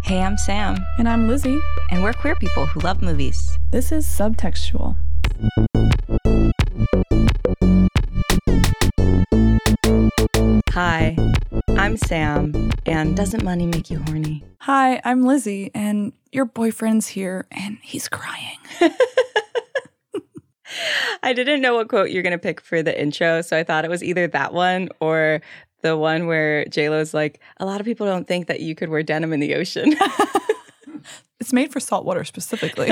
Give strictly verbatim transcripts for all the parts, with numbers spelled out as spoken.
Hey, I'm Sam. And I'm Lizzie. And we're queer people who love movies. This is Subtextual. Hi, I'm Sam. And doesn't money make you horny? Hi, I'm Lizzie. And your boyfriend's here and he's crying. I didn't know what quote you're going to pick for the intro, so I thought it was either that one or the one where J-Lo's like, a lot of people don't think that you could wear denim in the ocean. It's made for saltwater specifically.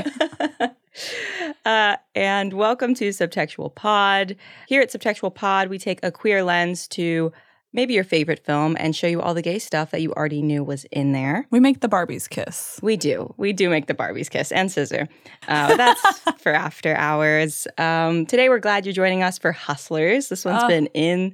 uh, and welcome to Subtextual Pod. Here at Subtextual Pod, we take a queer lens to maybe your favorite film and show you all the gay stuff that you already knew was in there. We make the Barbies kiss. We do. We do make the Barbies kiss and scissor. Uh, that's for after hours. Um, today, we're glad you're joining us for Hustlers. This one's uh, been in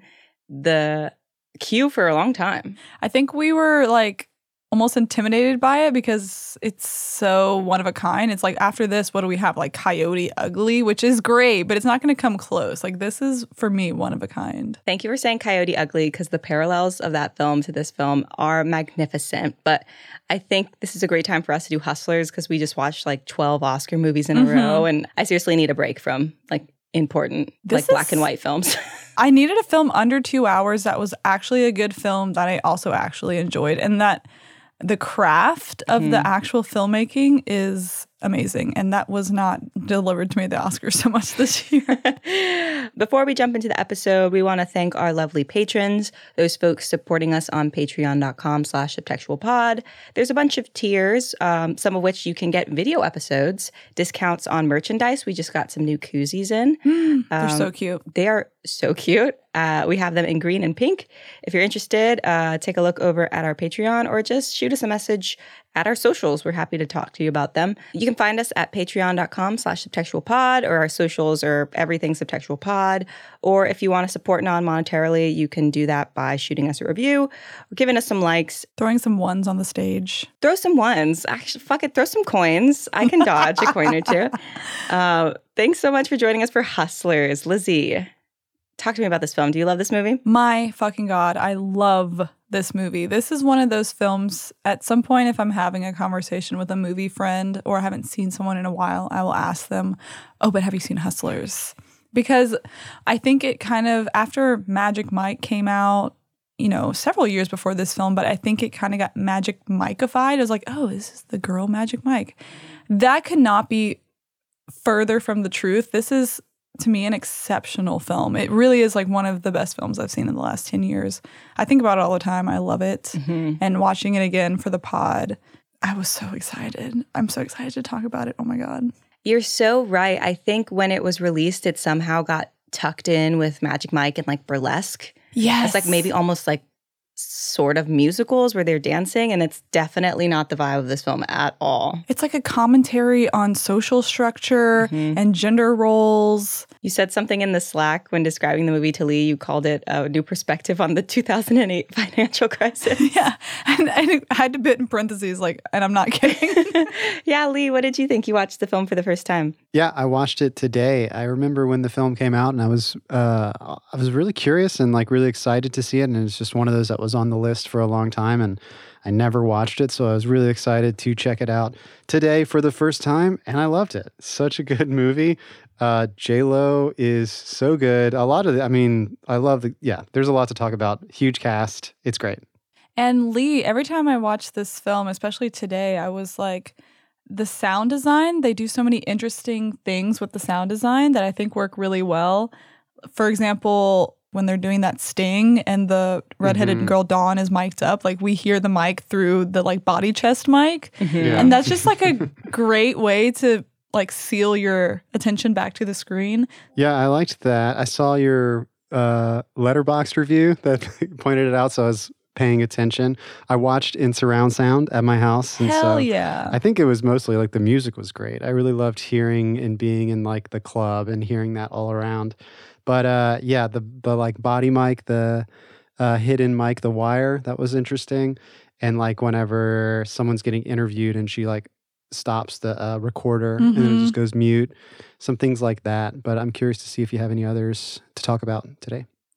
the queue for a long time. I think we were like almost intimidated by it because it's so one of a kind. It's like after this, what do we have? Like Coyote Ugly, which is great, but it's not going to come close. Like this is, for me, one of a kind. Thank you for saying Coyote Ugly because the parallels of that film to this film are magnificent. But I think this is a great time for us to do Hustlers because we just watched like twelve Oscar movies in mm-hmm. a row. And I seriously need a break from like important this like black is, and white films. I needed a film under two hours that was actually a good film that I also actually enjoyed. And that the craft of mm-hmm. the actual filmmaking is amazing. And that was not delivered to me at the Oscars so much this year. Before we jump into the episode, we want to thank our lovely patrons, those folks supporting us on patreon.com slash subtextualpod. There's a bunch of tiers, um, some of which you can get video episodes, discounts on merchandise. We just got some new koozies in. Mm, they're um, so cute. They are so cute. Uh, we have them in green and pink. If you're interested, uh, take a look over at our Patreon or just shoot us a message at our socials. We're happy to talk to you about them. You can find us at patreon.com slash subtextualpod, or our socials or everything Subtextual Pod. Or if you want to support non-monetarily, you can do that by shooting us a review or giving us some likes. Throwing some ones on the stage. Throw some ones. Actually, fuck it. Throw some coins. I can dodge a coin or two. Uh, thanks so much for joining us for Hustlers. Lizzie, talk to me about this film. Do you love this movie? My fucking God, I love this movie. This is one of those films, at some point if I'm having a conversation with a movie friend or I haven't seen someone in a while, I will ask them, oh, but have you seen Hustlers? Because I think it kind of, after Magic Mike came out, you know, several years before this film, but I think it kind of got Magic Mike-ified. I was like, oh, this is the girl Magic Mike. That could not be further from the truth. This is, to me, an exceptional film. It really is like one of the best films I've seen in the last ten years. I think about it all the time. I love it. Mm-hmm. And watching it again for the pod, I was so excited. I'm so excited to talk about it. Oh my God. You're so right. I think when it was released, it somehow got tucked in with Magic Mike and like burlesque. Yes. It's like maybe almost like sort of musicals where they're dancing, and it's definitely not the vibe of this film at all. It's like a commentary on social structure mm-hmm. and gender roles. You said something in the Slack when describing the movie to Lee. You called it a new perspective on the two thousand eight financial crisis. Yeah, and I had to put in parentheses, like, and I'm not kidding. Yeah, Lee, what did you think? You watched the film for the first time. Yeah, I watched it today. I remember when the film came out, and I was uh, I was really curious and like really excited to see it, and it's just one of those that was on the list for a long time, and I never watched it, so I was really excited to check it out today for the first time, and I loved it. Such a good movie. Uh, J-Lo is so good. A lot of the, I mean, I love the, yeah, there's a lot to talk about. Huge cast. It's great. And Lee, every time I watch this film, especially today, I was like, the sound design, they do so many interesting things with the sound design that I think work really well. For example, when they're doing that sting and the redheaded mm-hmm. girl Dawn is mic'd up, like we hear the mic through the like body chest mic. Mm-hmm. Yeah. And that's just like a great way to like seal your attention back to the screen. Yeah, I liked that. I saw your uh, Letterboxd review that pointed it out, so I was paying attention. I watched in surround sound at my house. And Hell so yeah. I think it was mostly like the music was great. I really loved hearing and being in like the club and hearing that all around. But uh, yeah, the the like body mic, the uh, hidden mic, the wire, that was interesting. And like whenever someone's getting interviewed and she like stops the uh, recorder mm-hmm. and then it just goes mute, some things like that. But I'm curious to see if you have any others to talk about today.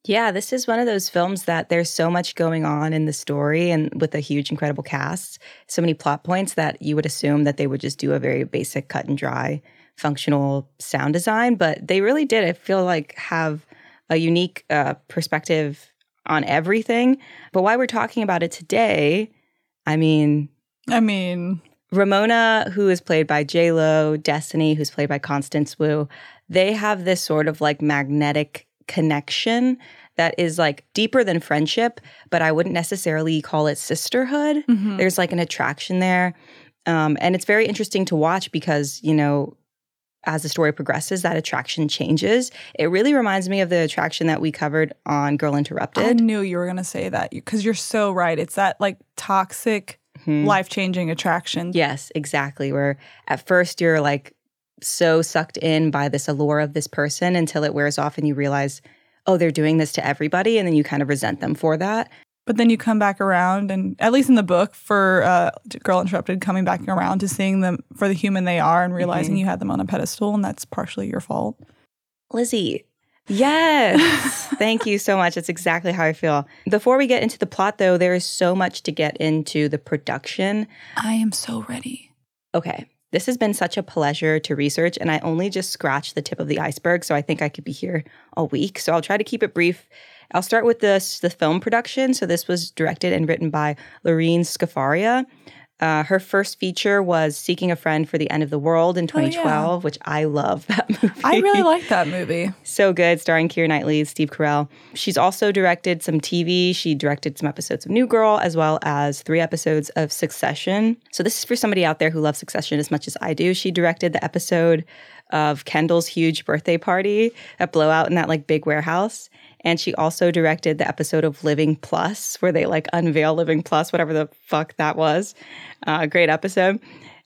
Yeah, this is one of those films that there's so much going on in the story and with a huge, incredible cast, so many plot points that you would assume that they would just do a very basic cut and dry functional sound design. But they really did, I feel like, have a unique uh, perspective on everything. But why we're talking about it today, I mean... I mean... Ramona, who is played by J-Lo, Destiny, who's played by Constance Wu, they have this sort of like magnetic connection that is like deeper than friendship, but I wouldn't necessarily call it sisterhood. Mm-hmm. There's like an attraction there. Um, and it's very interesting to watch because, you know, as the story progresses, that attraction changes. It really reminds me of the attraction that we covered on Girl Interrupted. I knew you were going to say that because you're so right. It's that like toxic, mm-hmm. life-changing attraction. Yes, exactly. Where at first you're like, so sucked in by this allure of this person until it wears off and you realize, oh, they're doing this to everybody. And then you kind of resent them for that. But then you come back around and at least in the book for uh, Girl Interrupted, coming back around to seeing them for the human they are and realizing mm-hmm. you had them on a pedestal and that's partially your fault. Lizzie. Yes. Thank you so much. That's exactly how I feel. Before we get into the plot, though, there is so much to get into the production. I am so ready. Okay. This has been such a pleasure to research, and I only just scratched the tip of the iceberg, so I think I could be here all week. So I'll try to keep it brief. I'll start with this, the film production. So this was directed and written by Lorene Scafaria. Uh, her first feature was Seeking a Friend for the End of the World in twenty twelve, oh, yeah. which I love that movie. I really like that movie. So good, starring Keira Knightley, Steve Carell. She's also directed some T V. She directed some episodes of New Girl, as well as three episodes of Succession. So this is for somebody out there who loves Succession as much as I do. She directed the episode of Kendall's huge birthday party, that blowout in that like big warehouse. And she also directed the episode of Living Plus, where they like unveil Living Plus, whatever the fuck that was. Uh, a great episode.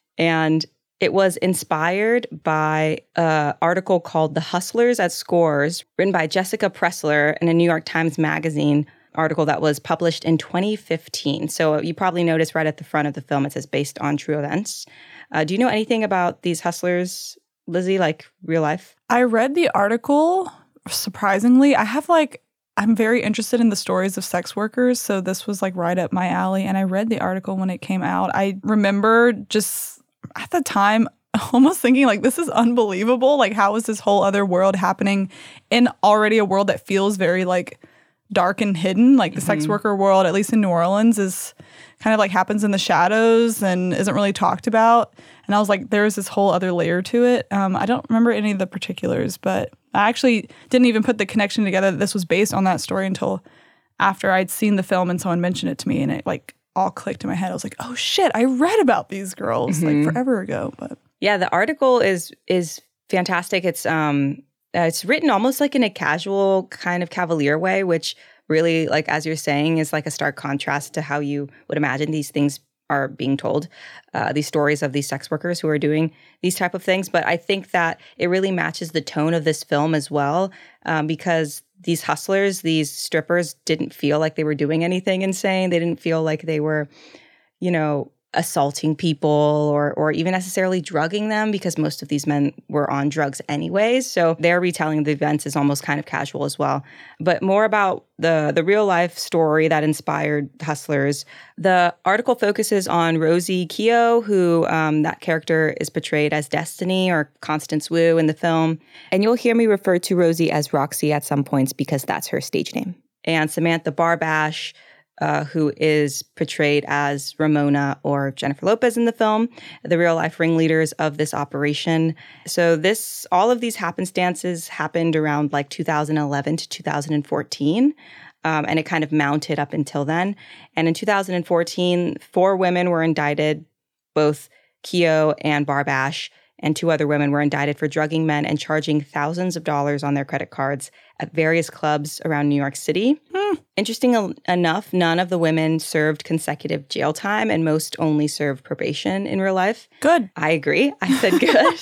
And it was inspired by an article called The Hustlers at Scores, written by Jessica Pressler in a New York Times Magazine article that was published in twenty fifteen. So you probably noticed right at the front of the film, it says based on true events. Uh, do you know anything about these hustlers, Lizzie, like real life? I read the article. Surprisingly, I have like, I'm very interested in the stories of sex workers. So this was like right up my alley. And I read the article when it came out. I remember just at the time almost thinking like, this is unbelievable. Like, how is this whole other world happening in already a world that feels very like dark and hidden? Like the mm-hmm. sex worker world, at least in New Orleans, is kind of like happens in the shadows and isn't really talked about. And I was like, there's this whole other layer to it. Um, I don't remember any of the particulars, but I actually didn't even put the connection together that this was based on that story until after I'd seen the film and someone mentioned it to me and it like all clicked in my head. I was like, oh shit, I read about these girls mm-hmm. like forever ago. But yeah, the article is is fantastic. It's um uh, it's written almost like in a casual kind of cavalier way, which really, like as you're saying, is like a stark contrast to how you would imagine these things are being told, uh, these stories of these sex workers who are doing these type of things. But I think that it really matches the tone of this film as well, um, because these hustlers, these strippers didn't feel like they were doing anything insane. They didn't feel like they were, you know, assaulting people or or even necessarily drugging them, because most of these men were on drugs anyways. So their retelling of the events is almost kind of casual as well. But more about the the real life story that inspired Hustlers. The article focuses on Rosie Keough, who um, that character is portrayed as Destiny or Constance Wu in the film. And you'll hear me refer to Rosie as Roxy at some points because that's her stage name. And Samantha Barbash, Uh, who is portrayed as Ramona or Jennifer Lopez in the film, the real-life ringleaders of this operation. So this, all of these happenstances happened around like two thousand eleven to two thousand fourteen, um, and it kind of mounted up until then. And in two thousand fourteen, four women were indicted, both Keough and Barbash, and two other women were indicted for drugging men and charging thousands of dollars on their credit cards at various clubs around New York City. Hmm. Interesting el- enough, none of the women served consecutive jail time, and most only served probation in real life. Good. I agree. I said good.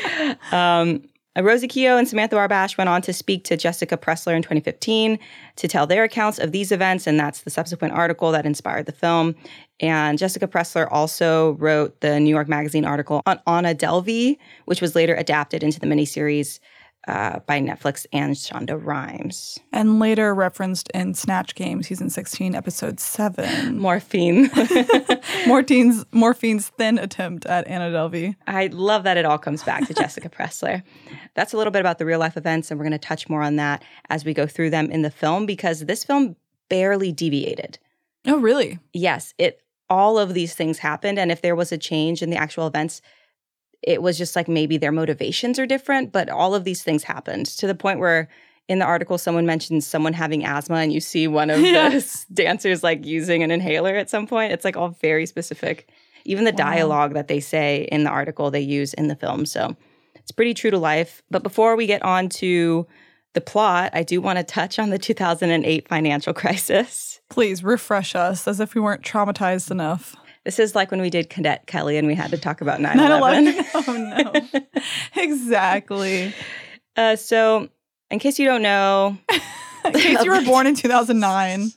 um, Rosie Keough and Samantha Barbash went on to speak to Jessica Pressler in twenty fifteen to tell their accounts of these events, and that's the subsequent article that inspired the film. And Jessica Pressler also wrote the New York Magazine article on Anna Delvey, which was later adapted into the miniseries uh, by Netflix and Shonda Rhimes. And later referenced in Snatch Game, season sixteen, episode seven. Morphine. Morphine's, Morphine's thin attempt at Anna Delvey. I love that it all comes back to Jessica Pressler. That's a little bit about the real life events, and we're going to touch more on that as we go through them in the film, because this film barely deviated. Oh, really? Yes, it. All of these things happened, and if there was a change in the actual events, it was just like maybe their motivations are different, but all of these things happened to the point where in the article someone mentions someone having asthma, and you see one of yeah. the dancers like using an inhaler at some point. It's like all very specific. Even the wow. dialogue that they say in the article they use in the film. So it's pretty true to life. But before we get on to the plot, I do want to touch on the two thousand eight financial crisis. Please refresh us as if we weren't traumatized enough. This is like when we did Cadet Kelly and we had to talk about nine eleven. Oh, no. Exactly. Uh, so, in case you don't know... in case you were born in two thousand nine.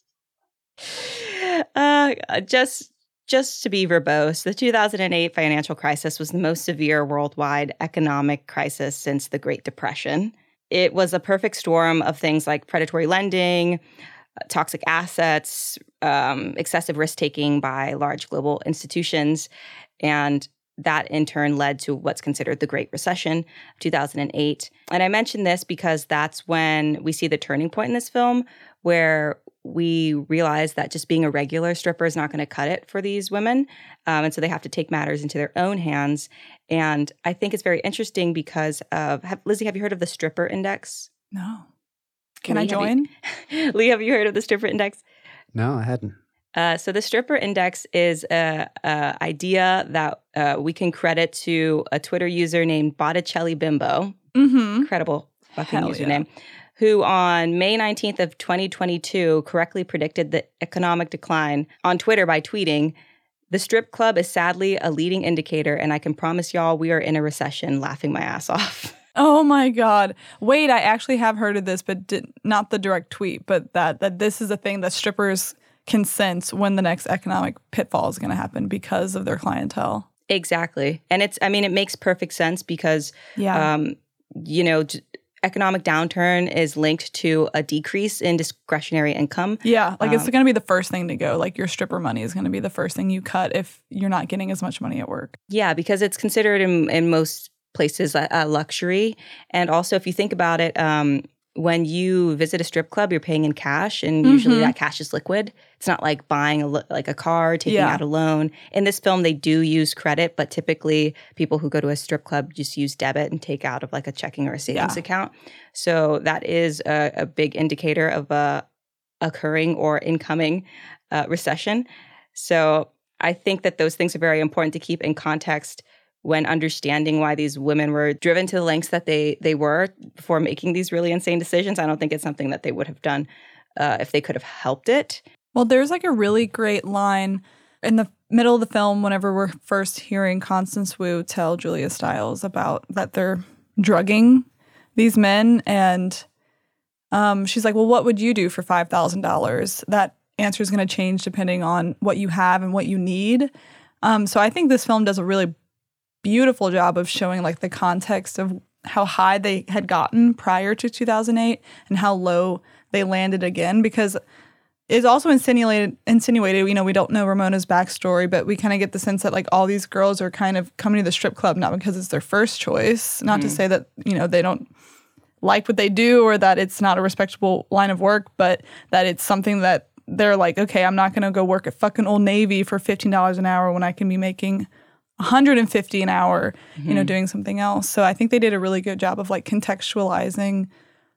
Uh, just, just to be verbose, the two thousand eight financial crisis was the most severe worldwide economic crisis since the Great Depression. It was a perfect storm of things like predatory lending, toxic assets, um, excessive risk-taking by large global institutions, and that in turn led to what's considered the Great Recession of two thousand eight. And I mention this because that's when we see the turning point in this film, where we realize that just being a regular stripper is not going to cut it for these women. Um, and so they have to take matters into their own hands. And I think it's very interesting because of, have, Lizzie, have you heard of the Stripper Index? No. Can Lee, I join? Have you, Lee, have you heard of the Stripper Index? No, I hadn't. Uh, so the Stripper Index is a, a idea that uh, we can credit to a Twitter user named Botticelli Bimbo. Mm-hmm. Incredible fucking Hell username. Yeah. Who on May nineteenth of twenty twenty-two correctly predicted the economic decline on Twitter by tweeting, "The strip club is sadly a leading indicator, and I can promise y'all we are in a recession," laughing my ass off. Oh my God. Wait, I actually have heard of this, but did, not the direct tweet, but that that this is a thing that strippers can sense when the next economic pitfall is going to happen because of their clientele. Exactly. And it's, I mean, it makes perfect sense because, yeah. um, you know, j- economic downturn is linked to a decrease in discretionary income. Yeah, like um, it's going to be the first thing to go. Like your stripper money is going to be the first thing you cut if you're not getting as much money at work. Yeah, because it's considered in, in most places a, a luxury. And also, if you think about it, um, when you visit a strip club, you're paying in cash, and mm-hmm. usually that cash is liquid. It's not like buying a like a car, taking yeah. out a loan. In this film, they do use credit, but typically people who go to a strip club just use debit and take out of like a checking or a savings yeah. account. So that is a, a big indicator of a occurring or incoming uh, recession. So I think that those things are very important to keep in context when understanding why these women were driven to the lengths that they they were before making these really insane decisions. I don't think it's something that they would have done uh, if they could have helped it. Well, there's like a really great line in the middle of the film whenever we're first hearing Constance Wu tell Julia Stiles about that they're drugging these men. And um, she's like, well, what would you do for five thousand dollars? That answer is going to change depending on what you have and what you need. Um, so I think this film does a really beautiful job of showing like the context of how high they had gotten prior to two thousand eight and how low they landed again, because it's also insinuated, insinuated, you know, we don't know Ramona's backstory, but we kind of get the sense that like all these girls are kind of coming to the strip club not because it's their first choice, not mm-hmm. to say that, you know, they don't like what they do or that it's not a respectable line of work, but that it's something that they're like, okay, I'm not going to go work at fucking Old Navy for fifteen dollars an hour when I can be making one hundred fifty an hour, mm-hmm. you know, doing something else. So I think they did a really good job of like contextualizing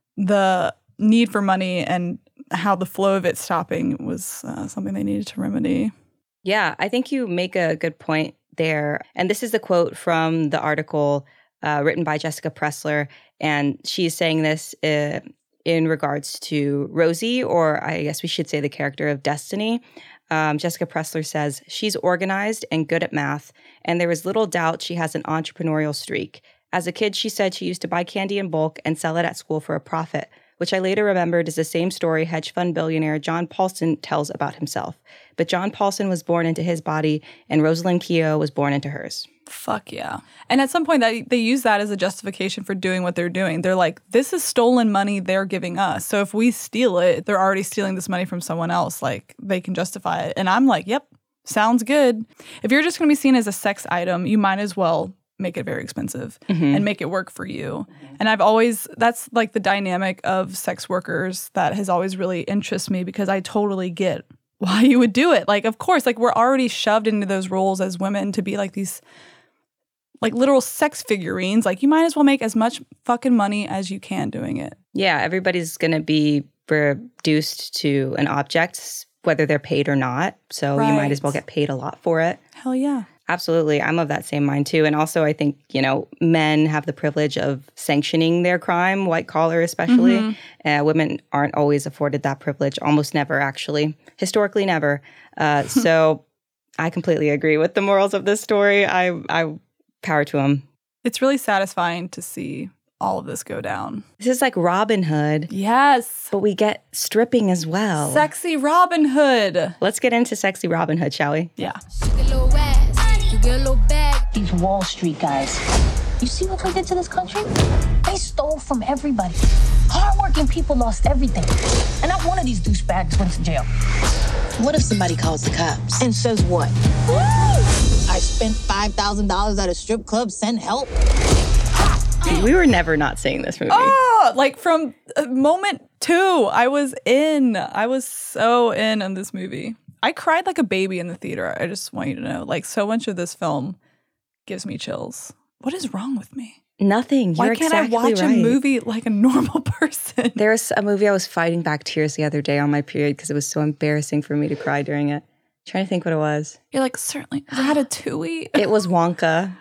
the need for money and how the flow of it stopping was uh, something they needed to remedy. Yeah, I think you make a good point there. And this is the quote from the article uh, written by Jessica Pressler. And she's saying this uh, in regards to Rosie, or I guess we should say the character of Destiny. Um, Jessica Pressler says, "She's organized and good at math, and there is little doubt she has an entrepreneurial streak. As a kid, she said she used to buy candy in bulk and sell it at school for a profit. which I later remembered is the same story hedge fund billionaire John Paulson tells about himself. But John Paulson was born into his body, and Rosalind Keough was born into hers. Fuck yeah. And at some point, that they use that as a justification for doing what they're doing. They're like, this is stolen money they're giving us. So if we steal it, they're already stealing this money from someone else. Like, they can justify it. And I'm like, yep, sounds good. If you're just going to be seen as a sex item, you might as well make it very expensive mm-hmm. and make it work for you. Mm-hmm. And I've always, that's like the dynamic of sex workers that has always really interested me, because I totally get why you would do it. Like, of course, like we're already shoved into those roles as women to be like these like literal sex figurines. Like, you might as well make as much fucking money as you can doing it. Yeah, everybody's going to be reduced to an object, whether they're paid or not. So right. you might as well get paid a lot for it. Hell yeah. Absolutely. I'm of that same mind too. And also I think, you know, men have the privilege of sanctioning their crime, white collar especially. Mm-hmm. Uh, women aren't always afforded that privilege, almost never actually. Historically, never. Uh, so I completely agree with the morals of this story. I, I power to them. It's really satisfying to see all of this go down. This is like Robin Hood. Yes. But we get stripping as well. Sexy Robin Hood. Let's get into sexy Robin Hood, shall we? Yeah. These Wall Street guys, you see what they did to this country? They stole from everybody. Hardworking people lost everything. And not one of these douchebags went to jail. What if somebody calls the cops? And says what? Woo! I spent five thousand dollars at a strip club, send help. We were never not seeing this movie. Oh, like from moment two, I was in. I was so in on this movie. I cried like a baby in the theater. I just want you to know. Like, so much of this film gives me chills. What is wrong with me? Nothing. You're Why can't exactly I watch right. a movie like a normal person? There's a movie I was fighting back tears the other day on my period because it was so embarrassing for me to cry during it. I'm trying to think what it was. You're like, certainly Ratatouille. It was Wonka.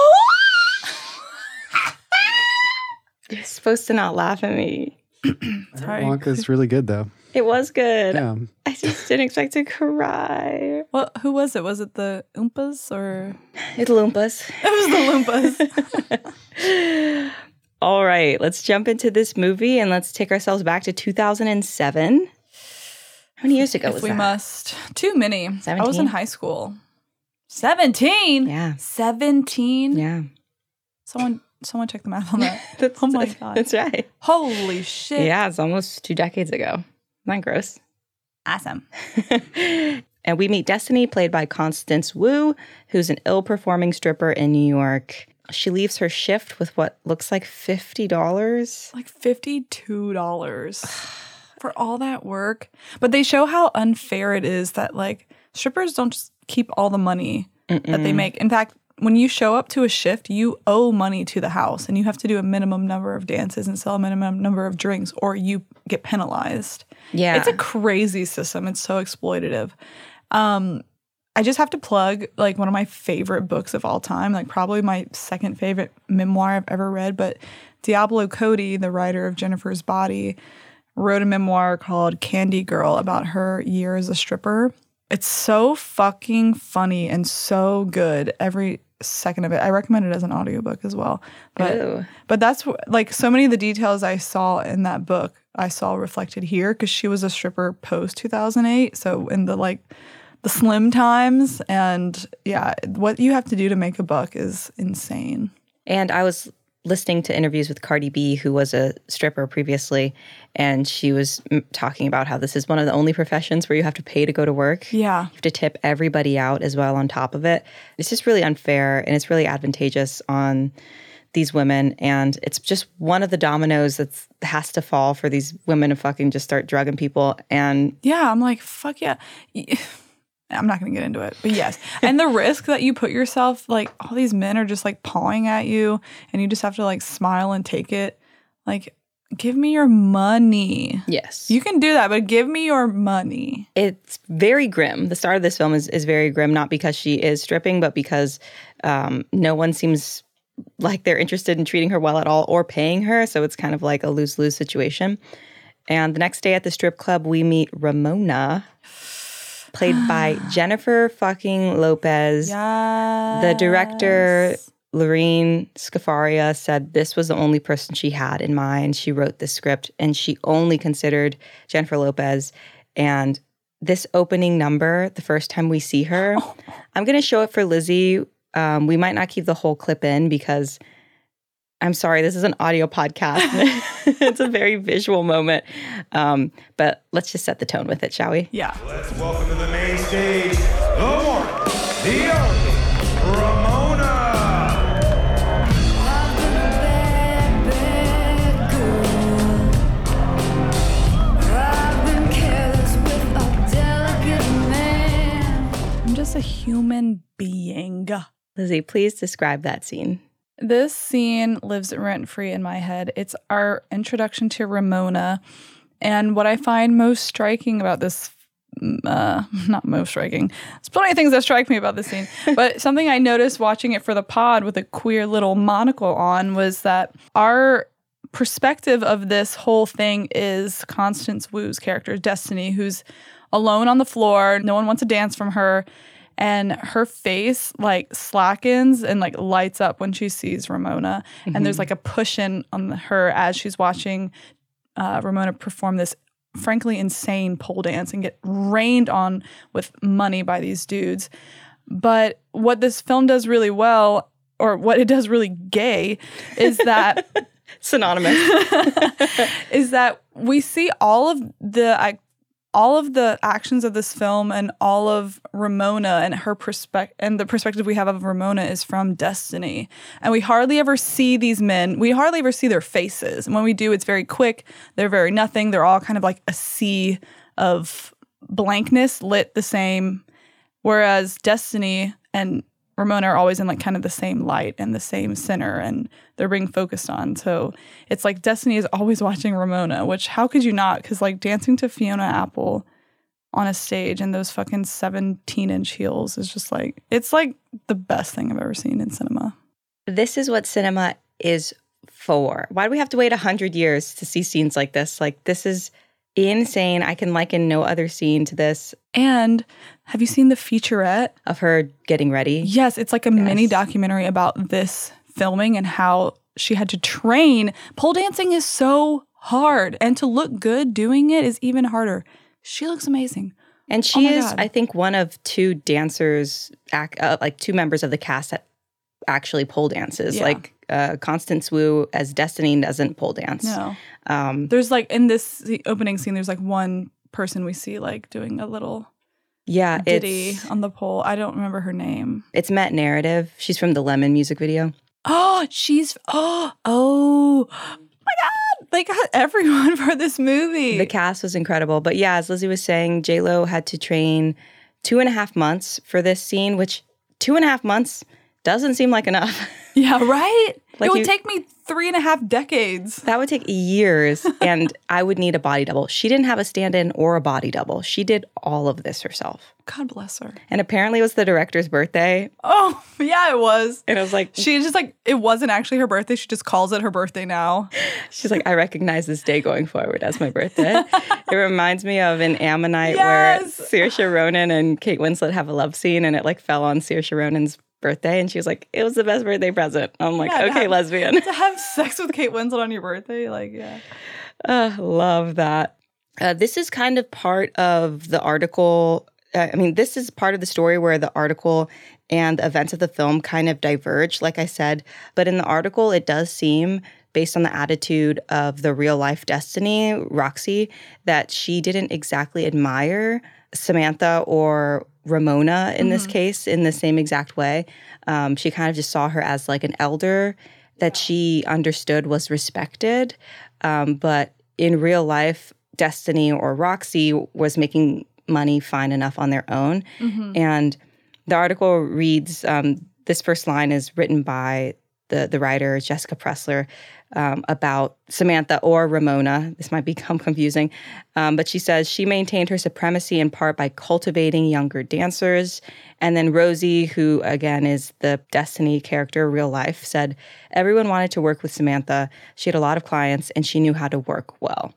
You're supposed to not laugh at me. Sorry. Wonka's really good, though. It was good. Yeah. I just didn't expect to cry. Well, who was it? Was it the Oompas or? It's Loompas. It was the Loompas. All right, let's jump into this movie and let's take ourselves back to two thousand seven. How many years ago if was we that? must. Too many. seventeen? I was in high school. seventeen? Yeah. seventeen? Yeah. Someone someone check the math on that. That's, oh my God. That's right. Holy shit. Yeah, it's almost two decades ago. Isn't that gross? Awesome. And we meet Destiny, played by Constance Wu, who's an ill-performing stripper in New York. She leaves her shift with what looks like fifty dollars. Like fifty-two dollars for all that work. But they show how unfair it is that, like, strippers don't just keep all the money Mm-mm. that they make. In fact, when you show up to a shift, you owe money to the house, and you have to do a minimum number of dances and sell a minimum number of drinks, or you get penalized. Yeah. It's a crazy system. It's so exploitative. Um, I just have to plug, like, one of my favorite books of all time, like probably my second favorite memoir I've ever read, but Diablo Cody, the writer of Jennifer's Body, wrote a memoir called Candy Girl about her year as a stripper. It's so fucking funny and so good, every second of it. I recommend it as an audiobook as well. But Ew. but that's like so many of the details I saw in that book, I saw reflected here because she was a stripper post two thousand eight. So in the like the slim times, and yeah, what you have to do to make a buck is insane. And I was listening to interviews with Cardi B, who was a stripper previously, and she was m- talking about how this is one of the only professions where you have to pay to go to work. Yeah. You have to tip everybody out as well on top of it. It's just really unfair, and it's really advantageous on these women, and it's just one of the dominoes that has to fall for these women to fucking just start drugging people. And yeah, I'm like, fuck yeah. I'm not going to get into it, but yes. And the risk that you put yourself, like all these men are just like pawing at you and you just have to like smile and take it. Like, give me your money. yes, You can do that, but give me your money. it's very grim. The start of this film is, is very grim, not because she is stripping, but because um, no one seems like they're interested in treating her well at all or paying her. So it's kind of like a lose-lose situation. And the next day at the strip club, we meet Ramona, played by Jennifer fucking Lopez. Yeah. The director Lorene Scafaria said this was the only person she had in mind. She wrote the script and she only considered Jennifer Lopez. And this opening number, the first time we see her, oh. I'm going to show it for Lizzie. Um, we might not keep the whole clip in because I'm sorry, this is an audio podcast. It's a very visual moment. Um, but let's just set the tone with it, shall we? Yeah. Let's welcome to the main stage, the one, the only, Ramona. I'm just a human being. Lizzie, please describe that scene. This scene lives rent-free in my head. It's our introduction to Ramona. And what I find most striking about this, uh, not most striking, there's plenty of things that strike me about this scene, but something I noticed watching it for the pod with a queer little monocle on was that our perspective of this whole thing is Constance Wu's character, Destiny, who's alone on the floor. No one wants to dance from her. And her face like slackens and like lights up when she sees Ramona. Mm-hmm. And there's like a push in on her as she's watching uh, Ramona perform this frankly insane pole dance and get rained on with money by these dudes. But what this film does really well, or what it does really gay, is that synonymous is that we see all of the I, all of the actions of this film and all of Ramona and her perspective and the perspective we have of Ramona is from Destiny. And we hardly ever see these men. We hardly ever see their faces. And when we do, it's very quick. They're very nothing. They're all kind of like a sea of blankness lit the same. Whereas Destiny and Ramona are always in like kind of the same light and the same center, and they're being focused on. So it's like Destiny is always watching Ramona, which how could you not? Because like dancing to Fiona Apple on a stage in those fucking seventeen inch heels is just like, it's like the best thing I've ever seen in cinema. This is what cinema is for. Why do we have to wait one hundred years to see scenes like this? Like, this is insane. I can liken no other scene to this. And have you seen the featurette? Of her getting ready? Yes, it's like a yes. mini documentary about this filming and how she had to train. Pole dancing is so hard, and to look good doing it is even harder. She looks amazing. And she oh is, God. I think, one of two dancers, act, uh, like two members of the cast that actually pole dances. Yeah. Like uh, Constance Wu as Destiny doesn't pole dance. No. Um, there's like, in this the opening scene, there's like one person we see like doing a little yeah, ditty it's, on the pole. I don't remember her name. It's Met Narrative. She's from the Lemon music video. Oh, she's, oh, oh, my God. They got everyone for this movie. The cast was incredible. But yeah, as Lizzie was saying, J-Lo had to train two and a half months for this scene, which two and a half months doesn't seem like enough. Yeah, right? Like it would you, take me three and a half decades. That would take years, and I would need a body double. She didn't have a stand-in or a body double. She did all of this herself. God bless her. And apparently it was the director's birthday. Oh, yeah, it was. And it was like... She just like, it wasn't actually her birthday. She just calls it her birthday now. She's like, I recognize this day going forward as my birthday. It reminds me of an Ammonite yes! where Saoirse Ronan and Kate Winslet have a love scene, and it like fell on Saoirse Ronan's birthday, and she was like, it was the best birthday present. I'm like, yeah, okay, have, lesbian. To have sex with Kate Winslet on your birthday, like, yeah. Uh, love that. Uh, this is kind of part of the article. Uh, I mean, this is part of the story where the article and the events of the film kind of diverge, like I said. But in the article, it does seem, based on the attitude of the real-life Destiny, Roxy, that she didn't exactly admire Samantha or Ramona in mm-hmm. this case in the same exact way. Um, she kind of just saw her as like an elder that she understood was respected. Um, but in real life, Destiny or Roxy was making money fine enough on their own. Mm-hmm. And the article reads, um, this first line is written by the, the writer, Jessica Pressler, um, about Samantha or Ramona. This might become confusing. Um, but she says she maintained her supremacy in part by cultivating younger dancers. And then Rosie, who again is the Destiny character, real life, said everyone wanted to work with Samantha. She had a lot of clients and she knew how to work well.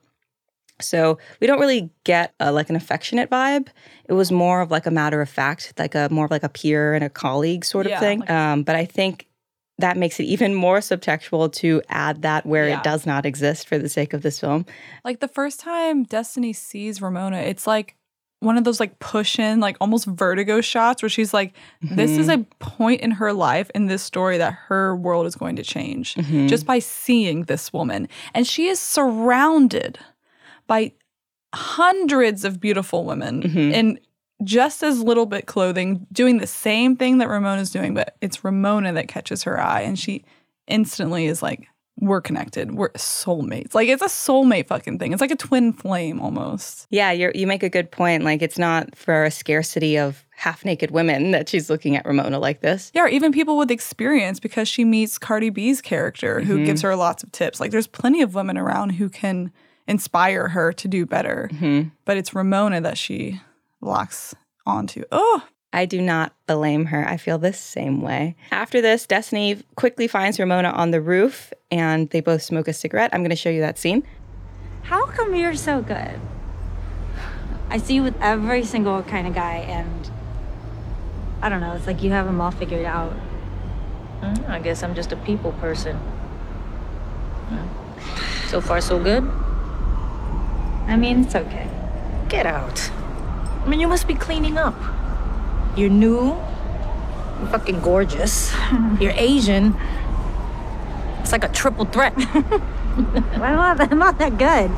So we don't really get a, like an affectionate vibe. It was more of like a matter of fact, like a more of like a peer and a colleague sort of yeah, thing. Like- um, but I think that makes it even more subtextual to add that where Yeah. it does not exist for the sake of this film. Like the first time Destiny sees Ramona, it's like one of those like push in, like almost vertigo shots where she's like, this is a point in her life in this story that her world is going to change Mm-hmm. just by seeing this woman. And she is surrounded by hundreds of beautiful women Mm-hmm. in just as little bit clothing, doing the same thing that Ramona's doing, but it's Ramona that catches her eye. And she instantly is like, we're connected. We're soulmates. Like, it's a soulmate fucking thing. It's like a twin flame almost. Yeah, you you make a good point. Like, it's not for a scarcity of half-naked women that she's looking at Ramona like this. Yeah, or even people with experience because she meets Cardi B's character who gives her lots of tips. Like, there's plenty of women around who can inspire her to do better. But it's Ramona that she locks onto. Oh, I do not blame her. I feel the same way. After this, Destiny quickly finds Ramona on the roof and they both smoke a cigarette. I'm going to show you that scene. How come you're so good? I see you with every single kind of guy, and I don't know, it's like you have them all figured out. Mm, I guess I'm just a people person. Mm. So far, so good. I mean, it's okay. Get out. I mean, you must be cleaning up. You're new. You're fucking gorgeous. You're Asian. It's like a triple threat. I'm not, I'm not that good.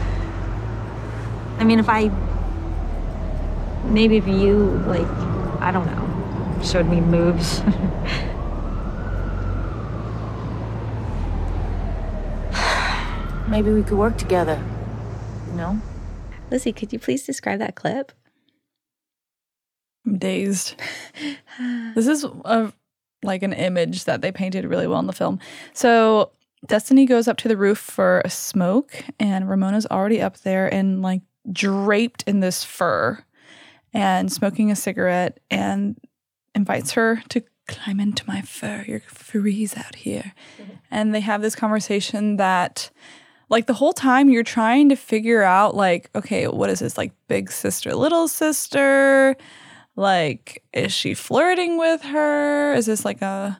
I mean, if I... Maybe if you, like, I don't know, showed me moves. Maybe we could work together. You know? Lizzie, could you please describe that clip? I'm dazed. This is a, like an image that they painted really well in the film. So Destiny goes up to the roof for a smoke, and Ramona's already up there and like draped in this fur and smoking a cigarette, and invites her to climb into my fur. You're freeze out here. Mm-hmm. And they have this conversation that like the whole time you're trying to figure out like, okay, what is this? Like big sister, little sister? Like, is she flirting with her? Is this like a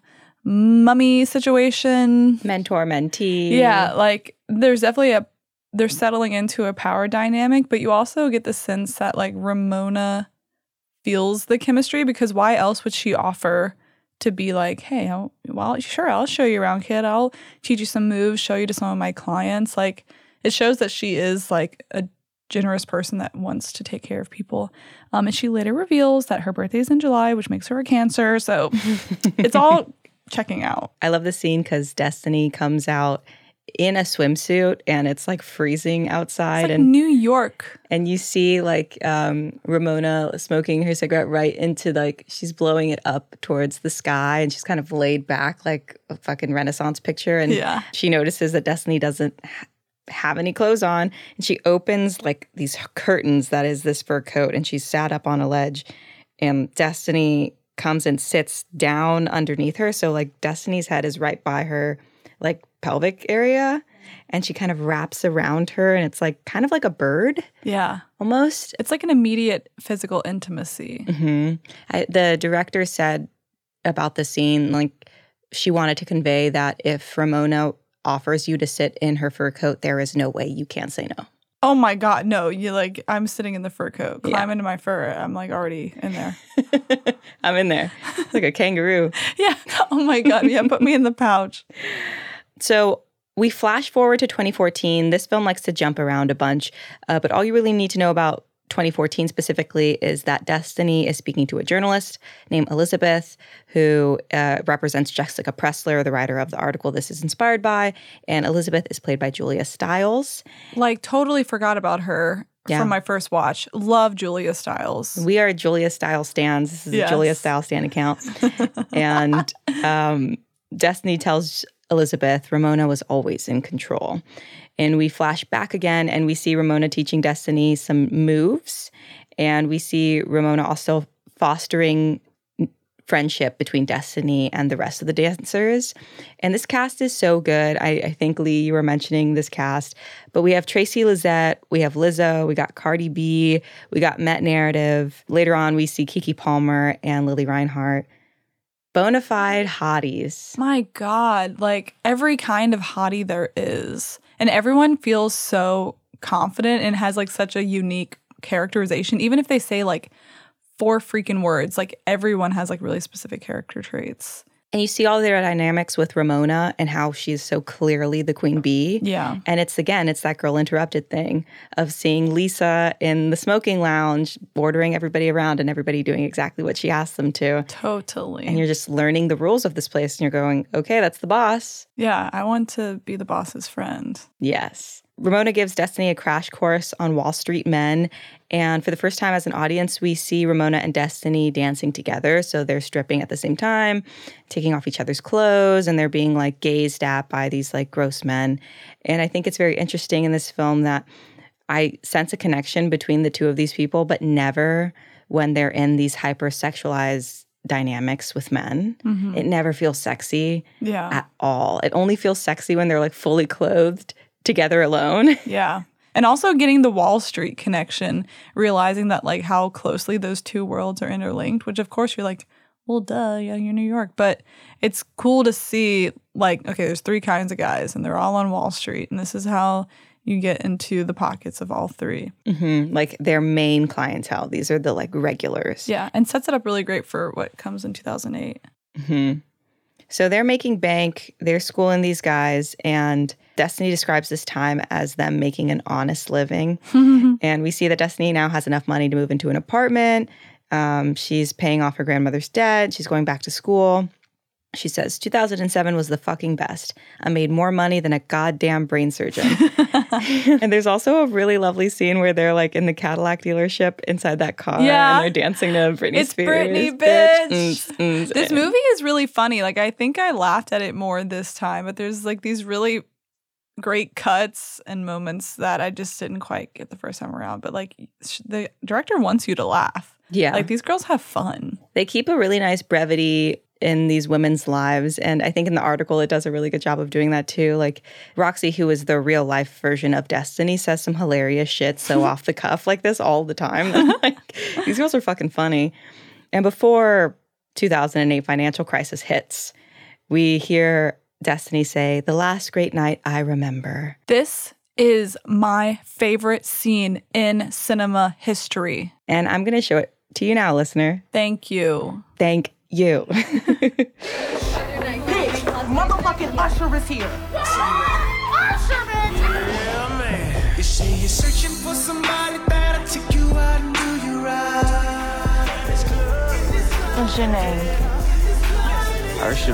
mummy situation? Mentor, mentee. Yeah, like there's definitely a, they're settling into a power dynamic, but you also get the sense that like Ramona feels the chemistry, because why else would she offer to be like, hey, I'll, well, sure, I'll show you around, kid. I'll teach you some moves, show you to some of my clients. Like, it shows that she is like a generous person that wants to take care of people. Um, and she later reveals that her birthday is in July, which makes her a Cancer. So it's all checking out. I love the scene because Destiny comes out in a swimsuit and it's like freezing outside. It's like and New York. And you see like um, Ramona smoking her cigarette right into like, she's blowing it up towards the sky and she's kind of laid back like a fucking Renaissance picture. And Yeah. she notices that Destiny doesn't ha- have any clothes on. And she opens like these curtains that is this fur coat, and she's sat up on a ledge. And Destiny comes and sits down underneath her. So like Destiny's head is right by her like pelvic area, and she kind of wraps around her, and it's like kind of like a bird Yeah. almost. It's like an immediate physical intimacy. Mm-hmm. I, the director said about the scene, like she wanted to convey that if Ramona offers you to sit in her fur coat, there is no way you can say no. Oh my God, no. You like, I'm sitting in the fur coat, climb Yeah. into my fur. I'm like already in there. I'm in there like a kangaroo. Yeah. Oh my God. Yeah. Put me in the pouch. So we flash forward to twenty fourteen. This film likes to jump around a bunch, uh, but all you really need to know about twenty fourteen specifically is that Destiny is speaking to a journalist named Elizabeth, who uh, represents Jessica Pressler, the writer of the article this is inspired by. And Elizabeth is played by Julia Stiles. Like totally forgot about her Yeah. from my first watch. Love Julia Stiles. We are Julia Stiles stans. This is Yes. a Julia Stiles stan account. And um, Destiny tells Elizabeth Ramona was always in control. And we flash back again and we see Ramona teaching Destiny some moves. And we see Ramona also fostering friendship between Destiny and the rest of the dancers. And this cast is so good. I, I think, Lee, you were mentioning this cast. But we have Tracy Lizette, we have Lizzo, we got Cardi B, we got Met Narrative. Later on, we see Keke Palmer and Lily Reinhart. Bona fide hotties. My God, like every kind of hottie there is. And everyone feels so confident and has like such a unique characterization. Even if they say like four freaking words, like everyone has like really specific character traits. And you see all their dynamics with Ramona and how she's so clearly the queen bee. Yeah. And it's, again, it's that Girl Interrupted thing of seeing Lisa in the smoking lounge, ordering everybody around and everybody doing exactly what she asked them to. Totally. And you're just learning the rules of this place and you're going, okay, that's the boss. Yeah, I want to be the boss's friend. Yes. Ramona gives Destiny a crash course on Wall Street men. And for the first time as an audience, we see Ramona and Destiny dancing together. So they're stripping at the same time, taking off each other's clothes, and they're being like gazed at by these like gross men. And I think it's very interesting in this film that I sense a connection between the two of these people, but never when they're in these hypersexualized dynamics with men. Mm-hmm. It never feels sexy yeah. at all. It only feels sexy when they're like fully clothed together alone. Yeah. And also getting the Wall Street connection, realizing that like how closely those two worlds are interlinked, which of course you're like, well, duh, yeah, you're New York. But it's cool to see like, okay, there's three kinds of guys and they're all on Wall Street. And this is how you get into the pockets of all three. Mm-hmm. Like their main clientele. These are the like regulars. Yeah. And sets it up really great for what comes in two thousand eight. Mm-hmm. So they're making bank, they're schooling these guys, and Destiny describes this time as them making an honest living. And we see that Destiny now has enough money to move into an apartment. Um, she's paying off her grandmother's debt. She's going back to school. She says, two thousand seven was the fucking best. I made more money than a goddamn brain surgeon. And there's also a really lovely scene where they're like in the Cadillac dealership inside that car. Yeah. And they're dancing to Britney it's Spears. Britney, bitch. Mm, mm, this mm. movie is really funny. Like, I think I laughed at it more this time, but there's like these really great cuts and moments that I just didn't quite get the first time around. But like sh- the director wants you to laugh. Yeah. Like these girls have fun. They keep a really nice brevity in these women's lives. And I think in the article, it does a really good job of doing that too. Like Roxy, who is the real life version of Destiny, says some hilarious shit so off the cuff like this all the time. Like, these girls are fucking funny. And before two thousand eight financial crisis hits, we hear Destiny say, "The last great night I remember." This is my favorite scene in cinema history. And I'm going to show it to you now, listener. Thank you. Thank you. Hey, motherfucking Usher is here. Usher, bitch! Yeah, man. You say you're searching for somebody that'll take you out and do you right. What's your name? Usher,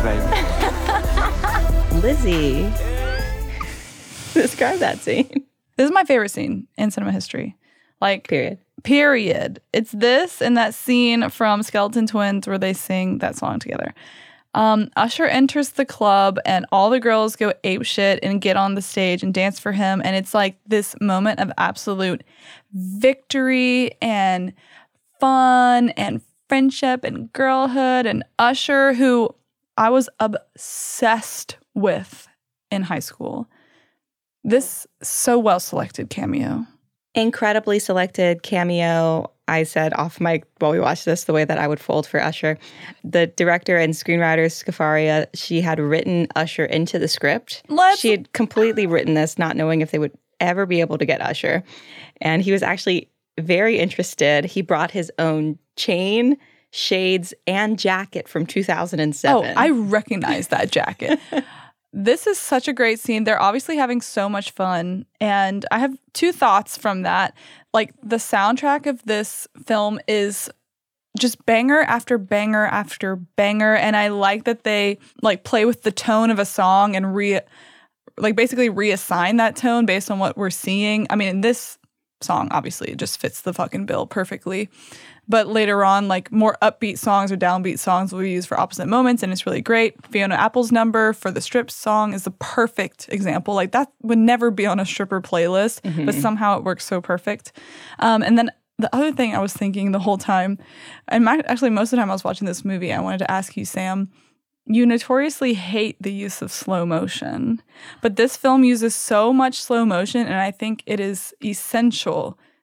baby. Lizzie. Describe that scene. This is my favorite scene in cinema history. Like, period. Period. It's this and that scene from Skeleton Twins where they sing that song together. Um, Usher enters the club and all the girls go apeshit and get on the stage and dance for him. And it's like this moment of absolute victory and fun and friendship and girlhood. And Usher, who I was obsessed with in high school. This so well selected cameo. Incredibly selected cameo. I said off mic while we watched this the way that I would fold for Usher. The director and screenwriter, Scafaria, she had written Usher into the script. Let's- She had completely written this, not knowing if they would ever be able to get Usher. And he was actually very interested. He brought his own chain, shades, and jacket from two thousand seven. Oh, I recognize that jacket. This is such a great scene. They're obviously having so much fun. And I have two thoughts from that. Like, the soundtrack of this film is just banger after banger after banger. And I like that they, like, play with the tone of a song and re, like, basically reassign that tone based on what we're seeing. I mean, in this song, obviously, it just fits the fucking bill perfectly. But later on, like, more upbeat songs or downbeat songs will be used for opposite moments, and it's really great. Fiona Apple's number for the Strips song is the perfect example. Like, that would never be on a stripper playlist, mm-hmm. but somehow it works so perfect. Um, and then the other thing I was thinking the whole time, and my, actually most of the time I was watching this movie, I wanted to ask you, Sam, you notoriously hate the use of slow motion, but this film uses so much slow motion, and I think it is essential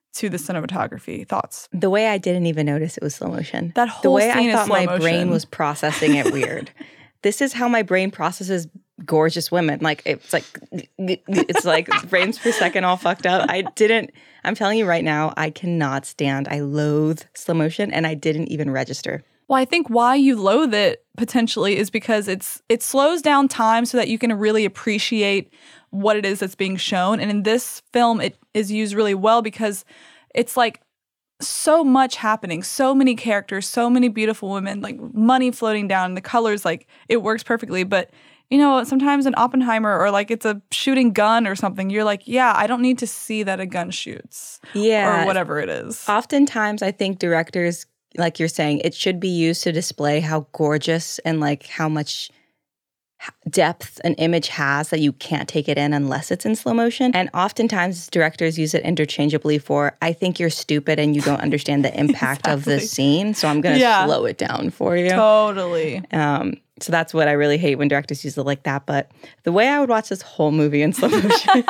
to the cinematography. Thoughts? The way I didn't even notice it was slow motion. That whole the way scene I is thought slow my motion. brain was processing it weird. This is how my brain processes gorgeous women. Like it's like it's like frames per second all fucked up. I didn't. I'm telling you right now, I cannot stand. I loathe slow motion, and I didn't even register. Well, I think why you loathe it potentially is because it's it slows down time so that you can really appreciate what it is that's being shown. And in this film, it is used really well because it's like so much happening, so many characters, so many beautiful women, like money floating down, the colors, like it works perfectly. But, you know, sometimes an Oppenheimer or like it's a shooting gun or something, you're like, yeah, I don't need to see that a gun shoots. Yeah. Or whatever it is. Oftentimes, I think directors, like you're saying, it should be used to display how gorgeous and like how much depth an image has that you can't take it in unless it's in slow motion. And oftentimes directors use it interchangeably for, I think you're stupid and you don't understand the impact exactly. of the scene, so I'm going to yeah. slow it down for you. Totally. Um, so that's what I really hate when directors use it like that. But the way I would watch this whole movie in slow motion,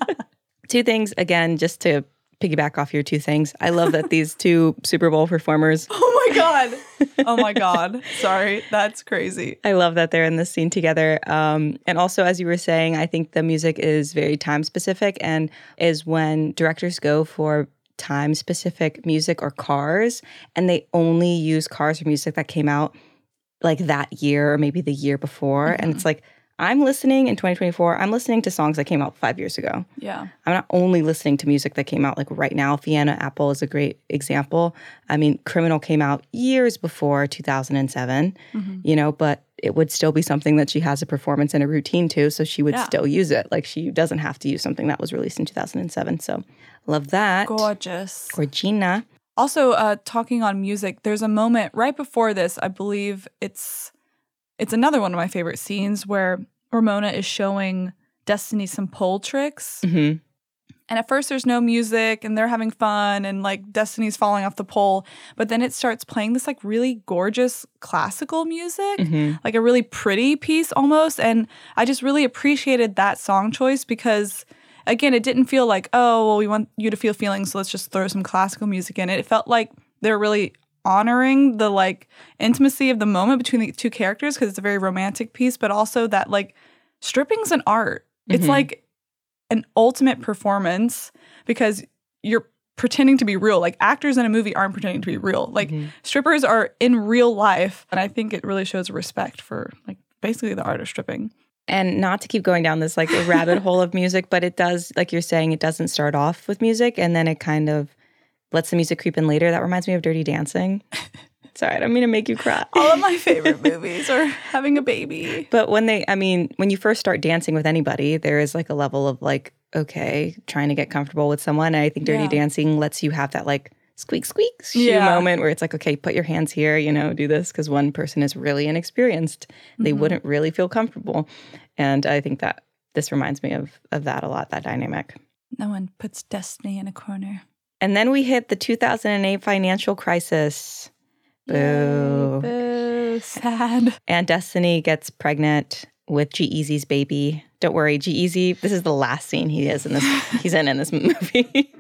two things, again, just to piggyback off your two things. I love that these two Super Bowl performers. Oh my God. Oh my God. Sorry. That's crazy. I love that they're in this scene together. Um, and also, as you were saying, I think the music is very time specific and is when directors go for time specific music or cars and they only use cars or music that came out like that year or maybe the year before. Mm-hmm. And it's like, I'm listening in twenty twenty-four, I'm listening to songs that came out five years ago. Yeah. I'm not only listening to music that came out like right now. Fiona Apple is a great example. I mean, Criminal came out years before two thousand seven, mm-hmm. you know, but it would still be something that she has a performance and a routine to, so she would yeah. still use it. Like she doesn't have to use something that was released in two thousand seven. So love that. Gorgeous. Gorgina. Also, uh, talking on music, there's a moment right before this, I believe it's it's another one of my favorite scenes where Ramona is showing Destiny some pole tricks. Mm-hmm. And at first there's no music and they're having fun and like Destiny's falling off the pole. But then it starts playing this like really gorgeous classical music, mm-hmm. like a really pretty piece almost. And I just really appreciated that song choice because, again, it didn't feel like, oh, well, we want you to feel feelings, so let's just throw some classical music in it. It felt like they're really honoring the like intimacy of the moment between the two characters because it's a very romantic piece, but also that like stripping's an art. Mm-hmm. It's like an ultimate performance because you're pretending to be real. Like actors in a movie aren't pretending to be real. Like mm-hmm. strippers are in real life. And I think it really shows respect for like basically the art of stripping. And not to keep going down this like rabbit hole of music, but it does, like you're saying, it doesn't start off with music and then it kind of lets the music creep in later. That reminds me of Dirty Dancing. Sorry, I don't mean to make you cry. All of my favorite movies are having a baby. But when they, I mean, when you first start dancing with anybody, there is like a level of like, okay, trying to get comfortable with someone. And I think Dirty yeah. Dancing lets you have that like squeak, squeak shoe yeah. moment where it's like, okay, put your hands here, you know, do this. Because one person is really inexperienced. They mm-hmm. wouldn't really feel comfortable. And I think that this reminds me of of that a lot, that dynamic. No one puts Destiny in a corner. And then we hit the two thousand eight financial crisis. Boo. Yay, boo. Sad. And Destiny gets pregnant with G-Eazy's baby. Don't worry, G-Eazy, this is the last scene he is in this he's in in this movie.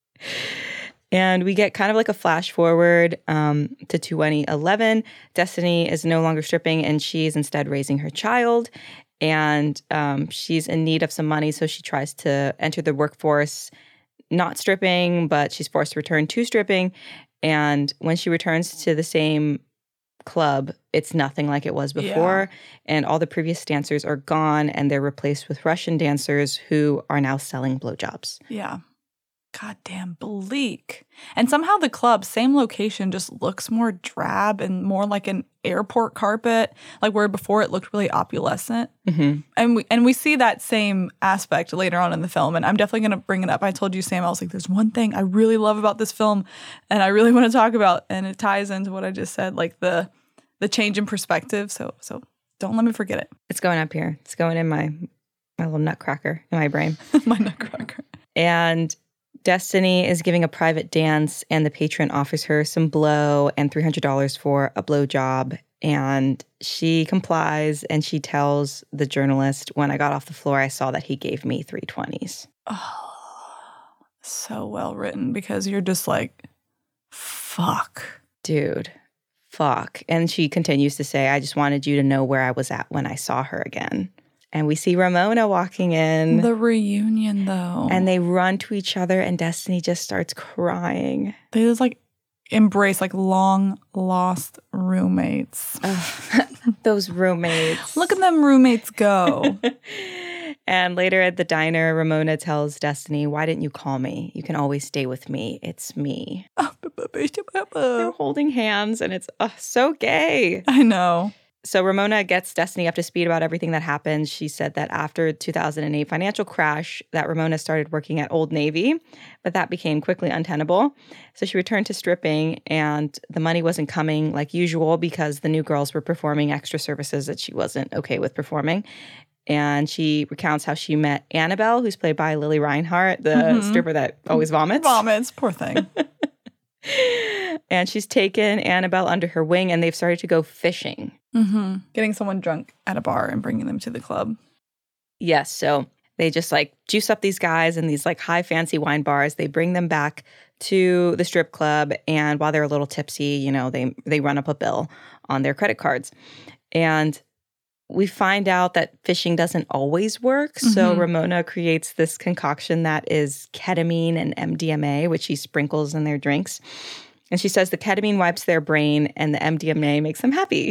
And we get kind of like a flash forward um, to twenty eleven. Destiny is no longer stripping and she's instead raising her child. And um, she's in need of some money, so she tries to enter the workforce, not stripping, but she's forced to return to stripping. And when she returns to the same club, it's nothing like it was before. Yeah. And all the previous dancers are gone and they're replaced with Russian dancers who are now selling blowjobs. Yeah. Goddamn bleak. And somehow the club, same location, just looks more drab and more like an airport carpet, like where before it looked really opulescent. Mm-hmm. And we and we see that same aspect later on in the film. And I'm definitely going to bring it up. I told you, Sam, I was like, there's one thing I really love about this film and I really want to talk about. And it ties into what I just said, like the the change in perspective. So so don't let me forget it. It's going up here. It's going in my, my little nutcracker in my brain. My nutcracker. And Destiny is giving a private dance and the patron offers her some blow and three hundred dollars for a blow job. And she complies and she tells the journalist, when I got off the floor, I saw that he gave me three twenties. Oh, so well written because you're just like, fuck. Dude, fuck. And she continues to say, I just wanted you to know where I was at when I saw her again. And we see Ramona walking in. The reunion, though. And they run to each other, and Destiny just starts crying. They just like embrace like long lost roommates. Those roommates. Look at them roommates go. And later at the diner, Ramona tells Destiny, why didn't you call me? You can always stay with me. It's me. They're holding hands, and it's uh, so gay. I know. So Ramona gets Destiny up to speed about everything that happened. She said that after two thousand eight financial crash, that Ramona started working at Old Navy, but that became quickly untenable. So she returned to stripping, and the money wasn't coming like usual because the new girls were performing extra services that she wasn't okay with performing. And she recounts how she met Annabelle, who's played by Lily Reinhart, the mm-hmm. stripper that always vomits. Vomits, poor thing. And she's taken Annabelle under her wing, and they've started to go fishing. Mm-hmm. Getting someone drunk at a bar and bringing them to the club. Yes, so they just like juice up these guys in these like high fancy wine bars. They bring them back to the strip club, and while they're a little tipsy, you know, they they run up a bill on their credit cards. And we find out that fishing doesn't always work. Mm-hmm. So Ramona creates this concoction that is ketamine and M D M A, which she sprinkles in their drinks. And she says the ketamine wipes their brain and the M D M A makes them happy.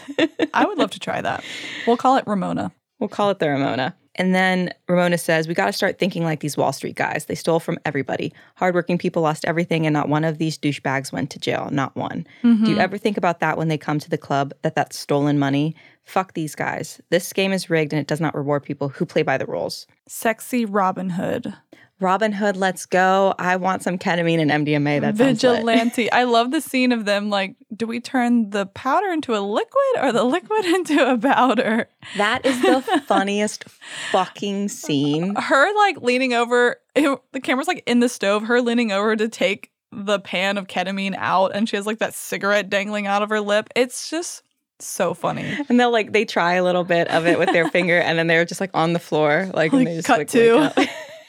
I would love to try that. We'll call it Ramona. We'll call it the Ramona. And then Ramona says, we got to start thinking like these Wall Street guys. They stole from everybody. Hardworking people lost everything, and not one of these douchebags went to jail. Not one. Mm-hmm. Do you ever think about that when they come to the club, that that's stolen money? Fuck these guys. This game is rigged, and it does not reward people who play by the rules. Sexy Robin Hood. Robin Hood, let's go. I want some ketamine and M D M A. That Vigilante. I love the scene of them like, do we turn the powder into a liquid or the liquid into a powder? That is the funniest fucking scene. Her like leaning over, it, the camera's like in the stove, her leaning over to take the pan of ketamine out, and she has like that cigarette dangling out of her lip. It's just so funny. And they'll like, they try a little bit of it with their finger, and then they're just like on the floor. Like, like and they just cut like, to.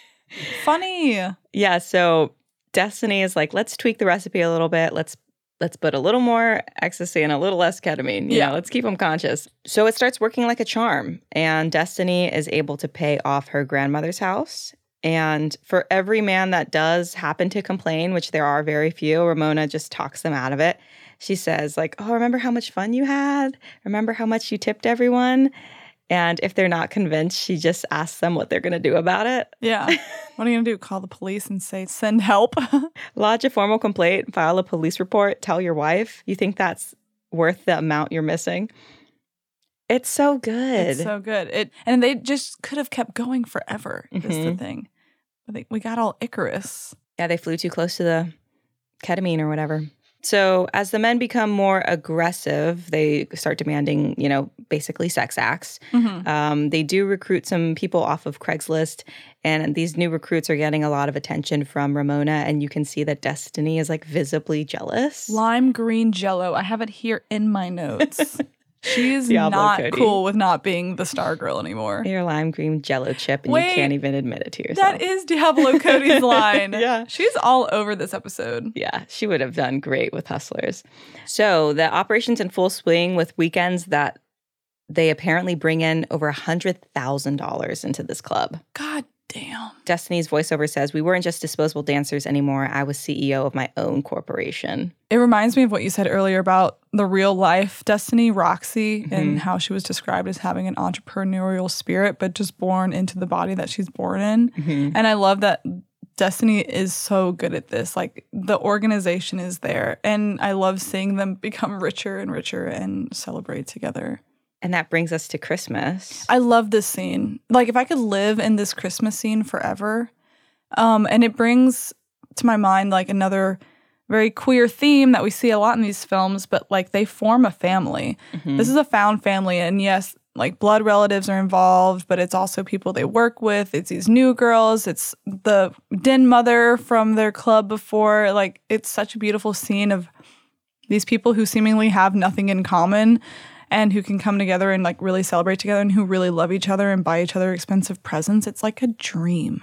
Funny. Yeah, so Destiny is like, let's tweak the recipe a little bit. Let's let's put a little more ecstasy and a little less ketamine. You yeah. know, let's keep them conscious. So it starts working like a charm, and Destiny is able to pay off her grandmother's house. And for every man that does happen to complain, which there are very few, Ramona just talks them out of it. She says like, oh, remember how much fun you had? Remember how much you tipped everyone? And if they're not convinced, she just asks them what they're going to do about it. Yeah. What are you going to do? Call the police and say, send help? Lodge a formal complaint, file a police report, tell your wife. You think that's worth the amount you're missing? It's so good. It's so good. It And they just could have kept going forever, mm-hmm. is the thing. But they, we got all Icarus. Yeah, they flew too close to the ketamine or whatever. So as the men become more aggressive, they start demanding, you know, basically sex acts. Mm-hmm. Um, they do recruit some people off of Craigslist, and these new recruits are getting a lot of attention from Ramona, and you can see that Destiny is like visibly jealous. Lime green jello. I have it here in my notes. She is Diablo not Cody. cool with not being the star girl anymore. You're lime green jello chip, and Wait, you can't even admit it to yourself. That is Diablo Cody's line. Yeah. She's all over this episode. Yeah, she would have done great with Hustlers. So the operation's in full swing with weekends that they apparently bring in over one hundred thousand dollars into this club. God damn. Destiny's voiceover says, we weren't just disposable dancers anymore. I was C E O of my own corporation. It reminds me of what you said earlier about the real life Destiny, Roxy, mm-hmm. and how she was described as having an entrepreneurial spirit, but just born into the body that she's born in. Mm-hmm. And I love that Destiny is so good at this. Like, the organization is there. And I love seeing them become richer and richer and celebrate together. And that brings us to Christmas. I love this scene. Like, if I could live in this Christmas scene forever. Um, and it brings to my mind, like, another very queer theme that we see a lot in these films, but, like, they form a family. Mm-hmm. This is a found family. And yes, like, blood relatives are involved, but it's also people they work with. It's these new girls. It's the den mother from their club before. Like, it's such a beautiful scene of these people who seemingly have nothing in common, and who can come together and like really celebrate together, and who really love each other and buy each other expensive presents. It's like a dream.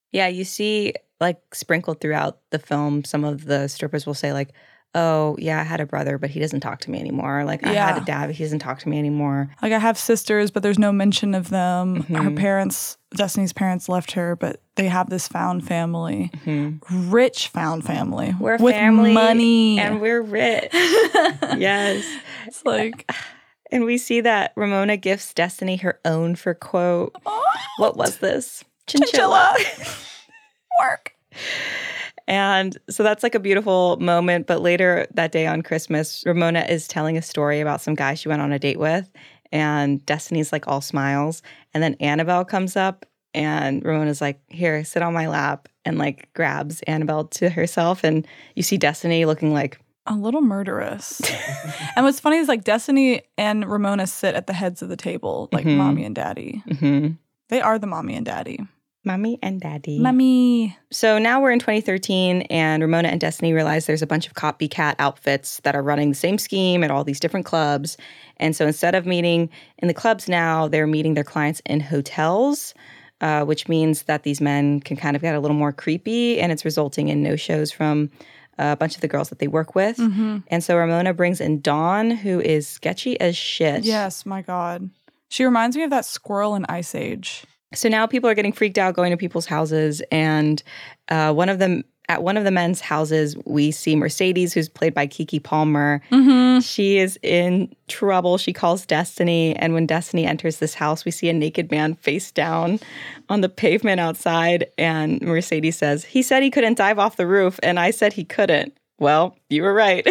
Yeah, you see, like, sprinkled throughout the film, some of the strippers will say, like, oh, yeah, I had a brother, but he doesn't talk to me anymore. Like, I Yeah. had a dad, but he doesn't talk to me anymore. Like, I have sisters, but there's no mention of them. Mhm. Her parents, Destiny's parents left her, but they have this found family. Mhm. Rich found family. We're a with family money. and we're rich. Yes. It's like... And we see that Ramona gifts Destiny her own for quote. What was this? Chinchilla. Work. And so that's like a beautiful moment. But later that day on Christmas, Ramona is telling a story about some guy she went on a date with. And Destiny's like all smiles. And then Annabelle comes up and Ramona's like, here, sit on my lap, and like grabs Annabelle to herself. And you see Destiny looking like a little murderous. And what's funny is like Destiny and Ramona sit at the heads of the table, like Mhm. mommy and daddy. mm-hmm. They are the mommy and daddy. Mommy and Daddy. Mommy. So now we're in twenty thirteen, and Ramona and Destiny realize there's a bunch of copycat outfits that are running the same scheme at all these different clubs. And so instead of meeting in the clubs now, they're meeting their clients in hotels, uh, which means that these men can kind of get a little more creepy, and it's resulting in no-shows from a bunch of the girls that they work with. Mm-hmm. And so Ramona brings in Dawn, who is sketchy as shit. Yes, my God. She reminds me of that squirrel in Ice Age. So now people are getting freaked out going to people's houses, and uh, one of them at one of the men's houses, we see Mercedes, who's played by Keke Palmer. Mm-hmm. She is in trouble. She calls Destiny, and when Destiny enters this house, we see a naked man face down on the pavement outside, and Mercedes says, "He said he couldn't dive off the roof, and I said he couldn't." Well, you were right.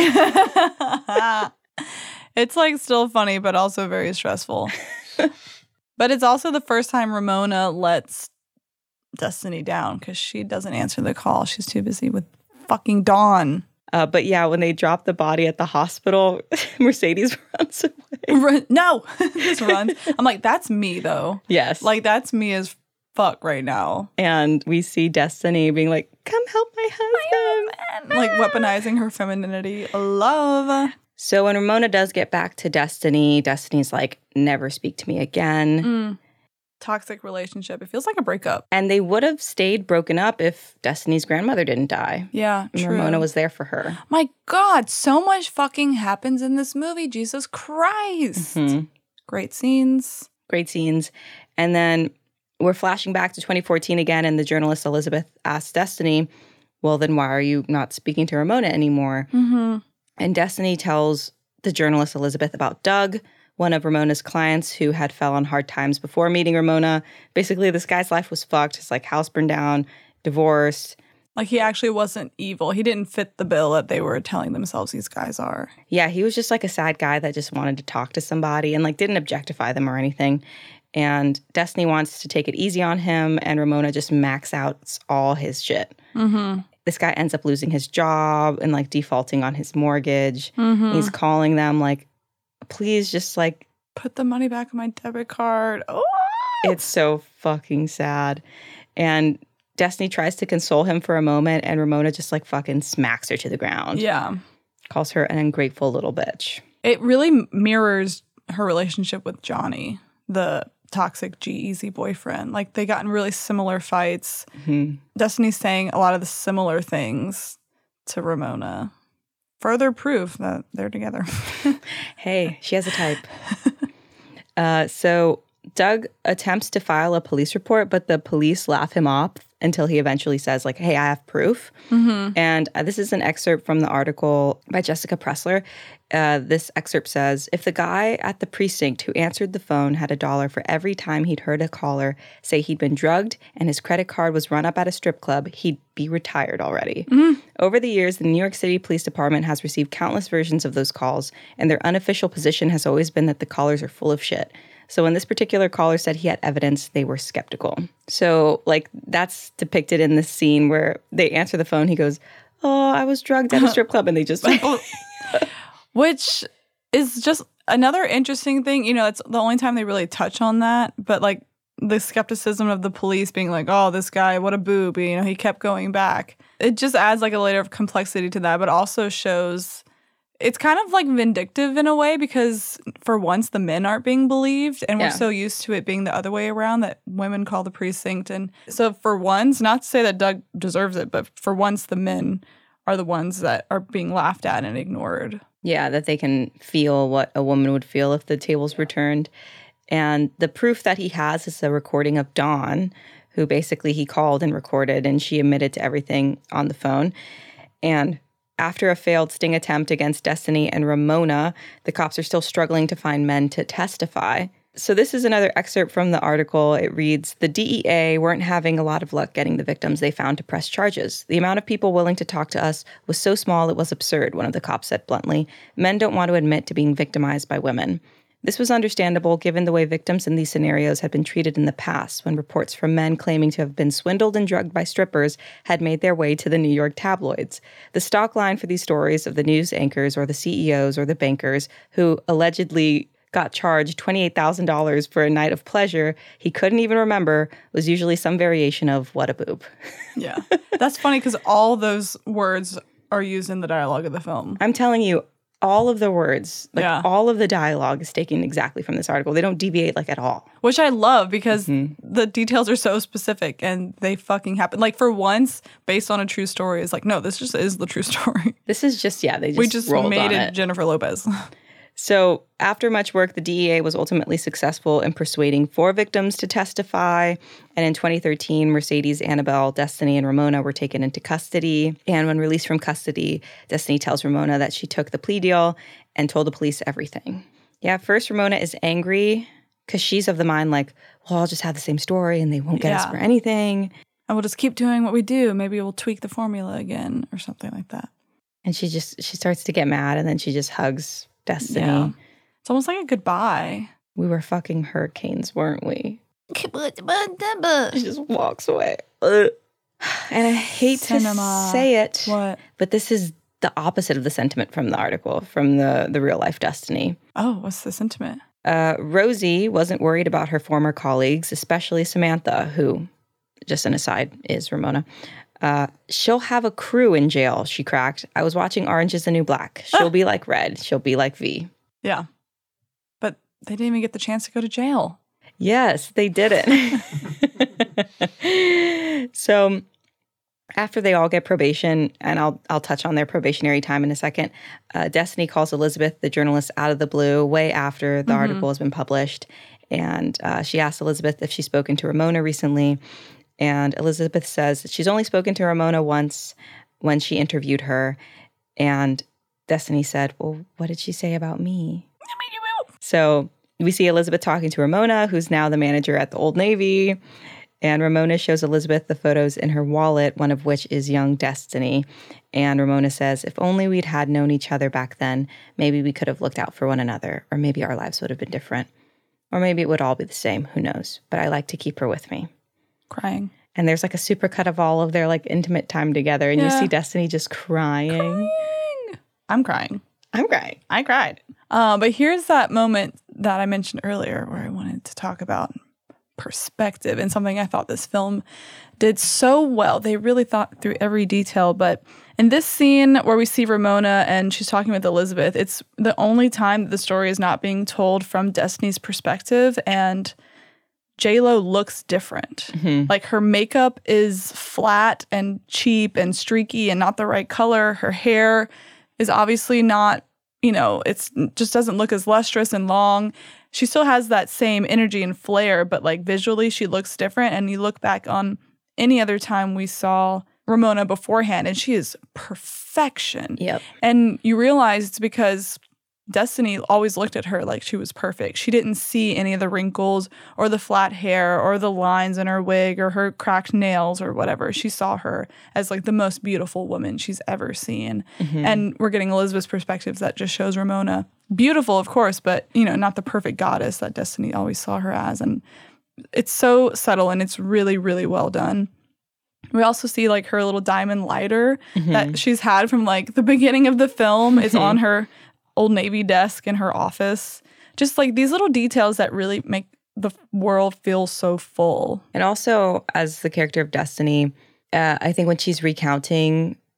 It's like still funny, but also very stressful. But it's also the first time Ramona lets Destiny down because she doesn't answer the call. She's too busy with fucking Dawn. Uh, but yeah, when they drop the body at the hospital, Mercedes runs away. Run, no, just runs. I'm like, that's me though. Yes. Like, that's me as fuck right now. And we see Destiny being like, come help my husband. Like, weaponizing her femininity. Love. So when Ramona does get back to Destiny, Destiny's like, never speak to me again. Mm. Toxic relationship. It feels like a breakup. And they would have stayed broken up if Destiny's grandmother didn't die. Yeah, And true. Ramona was there for her. My God, so much fucking happens in this movie. Jesus Christ. Mhm. Great scenes. Great scenes. And then we're flashing back to twenty fourteen again, and the journalist Elizabeth asks Destiny, well, then why are you not speaking to Ramona anymore? Mm-hmm. And Destiny tells the journalist Elizabeth about Doug, one of Ramona's clients who had fell on hard times before meeting Ramona. Basically, this guy's life was fucked. His like house burned down, divorced. Like, he actually wasn't evil. He didn't fit the bill that they were telling themselves these guys are. Yeah, he was just like a sad guy that just wanted to talk to somebody and like didn't objectify them or anything. And Destiny wants to take it easy on him, and Ramona just max out all his shit. Mm-hmm. This guy ends up losing his job and like defaulting on his mortgage. Mm-hmm. He's calling them like, please just like put the money back on my debit card. Oh, it's so fucking sad. And Destiny tries to console him for a moment, and Ramona just like fucking smacks her to the ground. Yeah. Calls her an ungrateful little bitch. It really mirrors her relationship with Johnny, the toxic G-Eazy boyfriend. Like, they got in really similar fights. Mm-hmm. Destiny's saying a lot of the similar things to Ramona. Further proof that they're together. Hey, she has a type. uh, so Doug attempts to file a police report, but the police laugh him off until he eventually says, like, hey, I have proof. Mm-hmm. And uh, this is an excerpt from the article by Jessica Pressler. Uh, this excerpt says, if the guy at the precinct who answered the phone had a dollar for every time he'd heard a caller say he'd been drugged and his credit card was run up at a strip club, he'd be retired already. Mm-hmm. Over the years, the New York City Police Department has received countless versions of those calls, and their unofficial position has always been that the callers are full of shit. So when this particular caller said he had evidence, they were skeptical. So, like, that's depicted in this scene where they answer the phone. He goes, oh, I was drugged at a strip club. And they just... Which is just another interesting thing. You know, it's the only time they really touch on that. But, like, the skepticism of the police being like, oh, this guy, what a boob. You know, he kept going back. It just adds, like, a layer of complexity to that, but also shows... It's kind of like vindictive in a way because for once the men aren't being believed, and Yeah. we're so used to it being the other way around that women call the precinct. And so for once, not to say that Doug deserves it, but for once the men are the ones that are being laughed at and ignored. Yeah, that they can feel what a woman would feel if the tables were turned. And the proof that he has is a recording of Dawn, who basically he called and recorded, and she admitted to everything on the phone. And after a failed sting attempt against Destiny and Ramona, the cops are still struggling to find men to testify. So this is another excerpt from the article. It reads, the D E A weren't having a lot of luck getting the victims they found to press charges. The amount of people willing to talk to us was so small it was absurd, one of the cops said bluntly. Men don't want to admit to being victimized by women. This was understandable given the way victims in these scenarios had been treated in the past, when reports from men claiming to have been swindled and drugged by strippers had made their way to the New York tabloids. The stock line for these stories of the news anchors or the C E Os or the bankers who allegedly got charged twenty-eight thousand dollars for a night of pleasure he couldn't even remember was usually some variation of what a boob. Yeah. That's funny because all those words are used in the dialogue of the film. I'm telling you, all of the words, like Yeah. all of the dialogue is taken exactly from this article. They don't deviate like at all. Which I love because Mm-hmm. the details are so specific and they fucking happen. Like for once, based on a true story, it's like, no, this just is the true story. This is just, yeah, they just we just rolled made on it, it. Jennifer Lopez. So after much work, the D E A was ultimately successful in persuading four victims to testify. And in twenty thirteen, Mercedes, Annabelle, Destiny, and Ramona were taken into custody. And when released from custody, Destiny tells Ramona that she took the plea deal and told the police everything. Yeah, at first Ramona is angry because she's of the mind like, well, I'll just have the same story and they won't get us Yeah. for anything. And we'll just keep doing what we do. Maybe we'll tweak the formula again or something like that. And she just, she starts to get mad and then she just hugs Destiny. Yeah. It's almost like a goodbye. We were fucking hurricanes, weren't we? She just walks away. Ugh. And I hate Cinema. to say it, What? but this is the opposite of the sentiment from the article, from the, the real life Destiny. Oh, what's the sentiment? Uh, Rosie wasn't worried about her former colleagues, especially Samantha, who, just an aside, is Ramona. Uh, she'll have a crew in jail, she cracked. I was watching Orange is the New Black. She'll be like Red. She'll be like V. Yeah. But they didn't even get the chance to go to jail. Yes, they didn't. So after they all get probation, and I'll I'll touch on their probationary time in a second, uh, Destiny calls Elizabeth, the journalist, out of the blue way after the Mhm. article has been published. And uh, she asks Elizabeth if she's spoken to Ramona recently. And Elizabeth says that she's only spoken to Ramona once when she interviewed her. And Destiny said, well, what did she say about me? So we see Elizabeth talking to Ramona, who's now the manager at the Old Navy. And Ramona shows Elizabeth the photos in her wallet, one of which is young Destiny. And Ramona says, if only we'd had known each other back then, maybe we could have looked out for one another, or maybe our lives would have been different. Or maybe it would all be the same, who knows? But I like to keep her with me. Crying. And there's like a supercut of all of their like intimate time together. And Yeah. you see Destiny just crying. Crying. I'm crying. I'm crying. I cried. Uh, but here's that moment that I mentioned earlier where I wanted to talk about perspective and something I thought this film did so well. They really thought through every detail. But in this scene where we see Ramona and she's talking with Elizabeth, it's the only time that the story is not being told from Destiny's perspective. And J-Lo looks different. Mm-hmm. Like her makeup is flat and cheap and streaky and not the right color. Her hair is obviously not, you know, it's just doesn't look as lustrous and long. She still has that same energy and flair, but like visually she looks different. And you look back on any other time we saw Ramona beforehand and she is perfection. Yep. And you realize it's because Destiny always looked at her like she was perfect. She didn't see any of the wrinkles or the flat hair or the lines in her wig or her cracked nails or whatever. She saw her as like the most beautiful woman she's ever seen. Mhm. And we're getting Elizabeth's perspectives that just shows Ramona beautiful, of course, but, you know, not the perfect goddess that Destiny always saw her as. And it's so subtle and it's really, really well done. We also see like her little diamond lighter Mhm. that she's had from like the beginning of the film is on her Old Navy desk in her office. Just like these little details that really make the world feel so full. And also, as the character of Destiny, uh, I think when she's recounting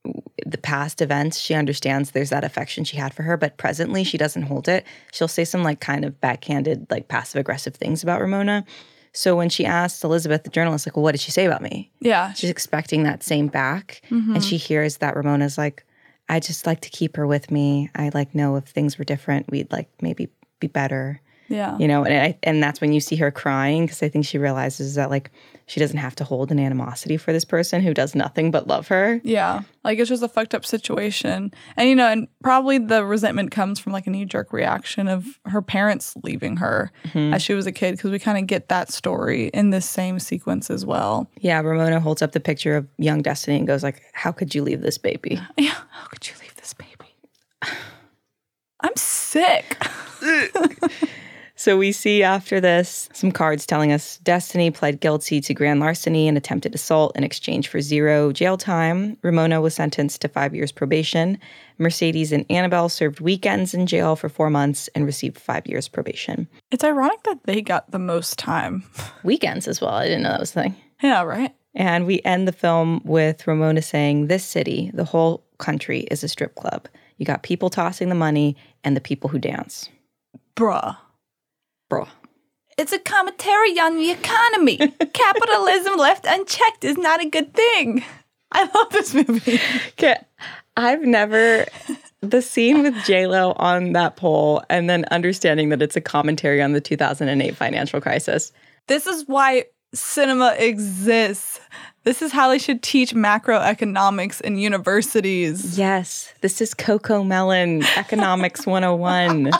the past events, she understands there's that affection she had for her, but presently she doesn't hold it. She'll say some like kind of backhanded, like passive aggressive things about Ramona. So when she asked Elizabeth, the journalist, like, well, what did she say about me? Yeah. She's expecting that same back. Mhm. And she hears that Ramona's like, I just like to keep her with me. I like know if things were different, we'd like maybe be better. Yeah. You know, and I, and that's when you see her crying, because I think she realizes that like she doesn't have to hold an animosity for this person who does nothing but love her. Yeah. Like it's just a fucked up situation. And, you know, and probably the resentment comes from like a knee jerk reaction of her parents leaving her Mhm. as she was a kid, because we kind of get that story in this same sequence as well. Yeah, Ramona holds up the picture of young Destiny and goes like, how could you leave this baby? Yeah, how could you leave this baby? I'm sick. So we see after this some cards telling us Destiny pled guilty to grand larceny and attempted assault in exchange for zero jail time. Ramona was sentenced to five years probation. Mercedes and Annabelle served weekends in jail for four months and received five years probation. It's ironic that they got the most time. Weekends as well. I didn't know that was a thing. Yeah, right? And we end the film with Ramona saying, this city, the whole country, is a strip club. You got people tossing the money and the people who dance. Bruh. Bruh. It's a commentary on the economy. Capitalism left unchecked is not a good thing. I love this movie. Okay. I've never... The scene with J-Lo on that pole and then understanding that it's a commentary on the two thousand eight financial crisis. This is why cinema exists. This is how they should teach macroeconomics in universities. Yes. This is Coco Melon Economics one oh one.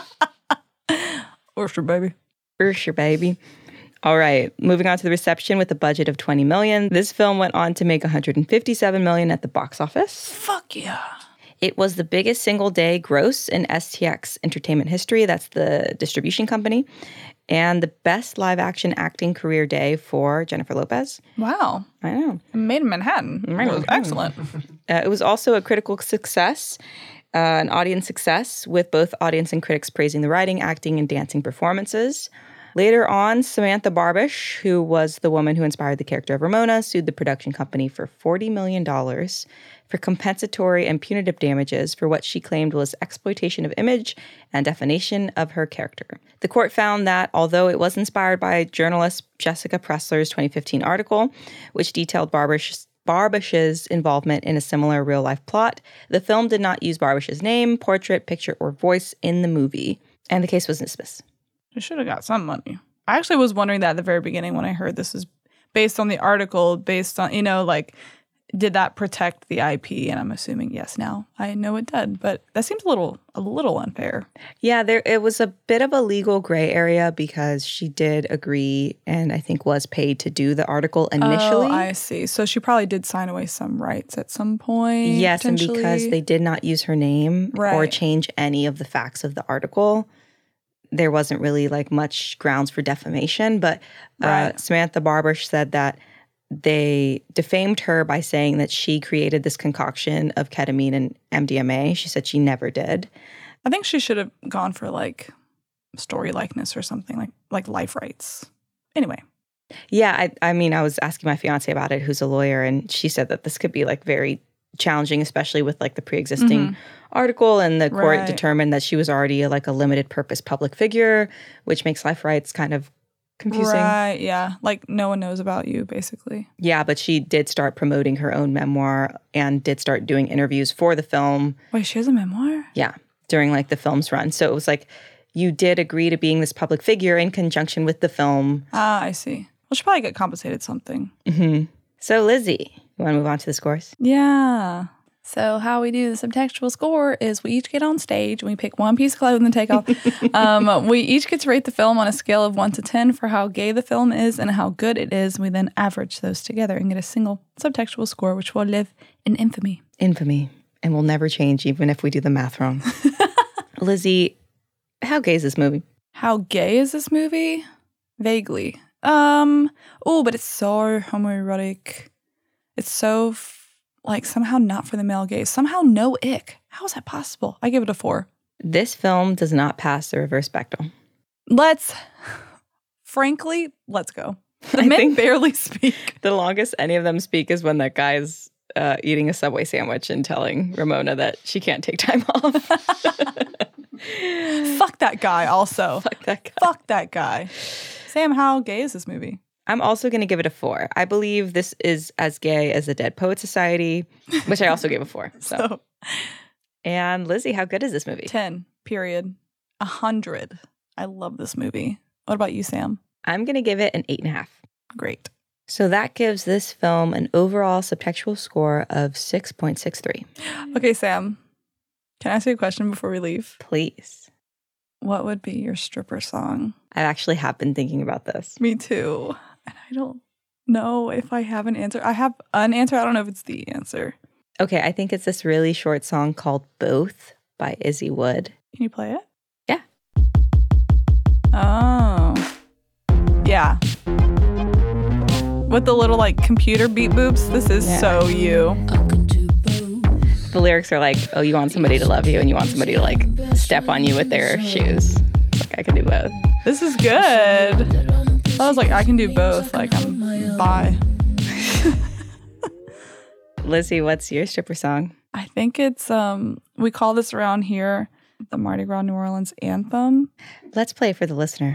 Ursher, baby. Ursher, baby. All right. Moving on to the reception with a budget of twenty million dollars. This film went on to make one hundred fifty-seven million dollars at the box office. Fuck yeah. It was the biggest single day gross in S T X Entertainment history. That's the distribution company. And the best live action acting career day for Jennifer Lopez. Wow. I know. Made in Manhattan. It was excellent. Uh, it was also a critical success, uh, an audience success, with both audience and critics praising the writing, acting, and dancing performances. Later on, Samantha Barbish, who was the woman who inspired the character of Ramona, sued the production company for forty million dollars for compensatory and punitive damages for what she claimed was exploitation of image and defamation of her character. The court found that although it was inspired by journalist Jessica Pressler's twenty fifteen article, which detailed Barbish's Barbish's involvement in a similar real-life plot, the film did not use Barbish's name, portrait, picture, or voice in the movie, and the case was dismissed. It should have got some money. I actually was wondering that at the very beginning when I heard this is based on the article, based on, you know, like, did that protect the I P? And I'm assuming yes now. I know it did, but that seems a little a little unfair. Yeah, there it was a bit of a legal gray area because she did agree and I think was paid to do the article initially. Oh, I see. So she probably did sign away some rights at some point. Yes, and because they did not use her name Right. or change any of the facts of the article, there wasn't really like much grounds for defamation. But uh, Right. Samantha Barbish said that they defamed her by saying that she created this concoction of ketamine and M D M A. She said she never did. I think she should have gone for like story likeness or something, like like life rights. Anyway. Yeah, I, I mean, I was asking my fiance about it, who's a lawyer, and she said that this could be like very challenging, especially with like the pre-existing Mhm. article. And the court Right. determined that she was already a, like a limited purpose public figure, which makes life rights kind of confusing. Right, yeah. Like no one knows about you, basically. Yeah, but she did start promoting her own memoir and did start doing interviews for the film. Wait, she has a memoir? Yeah, during like the film's run. So it was like you did agree to being this public figure in conjunction with the film. Ah, I see. Well, she probably get compensated something. Mm-hmm. So Lizzie, you want to move on to the scores? Yeah. So how we do the subtextual score is we each get on stage and we pick one piece of clothing to take off. um, we each get to rate the film on a scale of one to ten for how gay the film is and how good it is. We then average those together and get a single subtextual score, which will live in infamy. Infamy. And will never change even if we do the math wrong. Lizzie, how gay is this movie? How gay is this movie? Vaguely. Um. Oh, but it's so homoerotic. It's so... F- like somehow not for the male gaze. Somehow no ick. How is that possible? I give it a four. This film does not pass the reverse Bechdel. Let's, frankly, let's go. The I men think barely speak. The longest any of them speak is when that guy's uh, eating a Subway sandwich and telling Ramona that she can't take time off. Fuck that guy also. Fuck that guy. Fuck that guy. Sam, how gay is this movie? I'm also going to give it a four. I believe this is as gay as the Dead Poet Society, which I also gave a four. So. so. And Lizzie, how good is this movie? ten, period. A hundred. I love this movie. What about you, Sam? I'm going to give it an eight and a half. Great. So that gives this film an overall subtextual score of six point six three. Okay, Sam, can I ask you a question before we leave? Please. What would be your stripper song? I actually have been thinking about this. Me too. And I don't know if I have an answer. I have an answer. I don't know if it's the answer. Okay, I think it's this really short song called Both by Izzy Wood. Can you play it? Yeah. Oh. Yeah. With the little like computer beat boops. This is yeah. so you. The lyrics are like, oh, you want somebody to love you and you want somebody to like step on you with their shoes. Like, I can do both. This is good. I was like, I can do both. Like, I'm bi. Lizzie, what's your stripper song? I think it's, um, we call this around here the Mardi Gras New Orleans anthem. Let's play for the listener.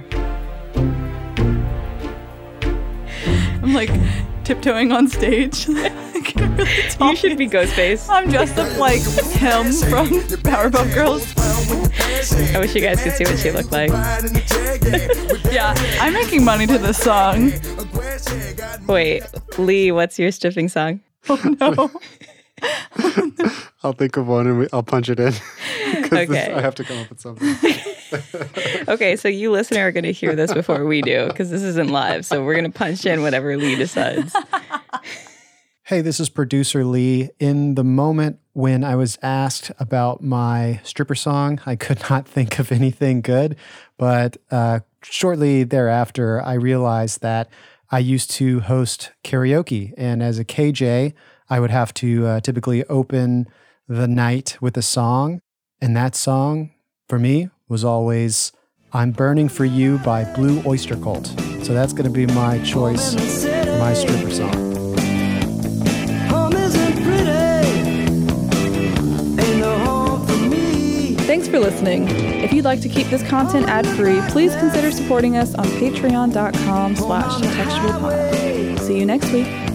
I'm like tiptoeing on stage. Really you should be Ghostface. I'm dressed up like him from Powerpuff Girls. I wish you guys could see what she looked like. Yeah, I'm making money to this song. Wait, Lee, what's your stripping song? Oh, no. I'll think of one and we, I'll punch it in. Okay. This, I have to come up with something. Okay, so you listener are going to hear this before we do because this isn't live. So we're going to punch in whatever Lee decides. Hey, this is producer Lee. In the moment when I was asked about my stripper song, I could not think of anything good. But uh, shortly thereafter, I realized that I used to host karaoke. And as a K J, I would have to uh, typically open the night with a song. And that song, for me, was always I'm Burning for You by Blue Oyster Cult. So that's going to be my choice for my stripper song. Thanks for listening. If you'd like to keep this content ad-free, please consider supporting us on patreon.com slash subtextualpod. See you next week.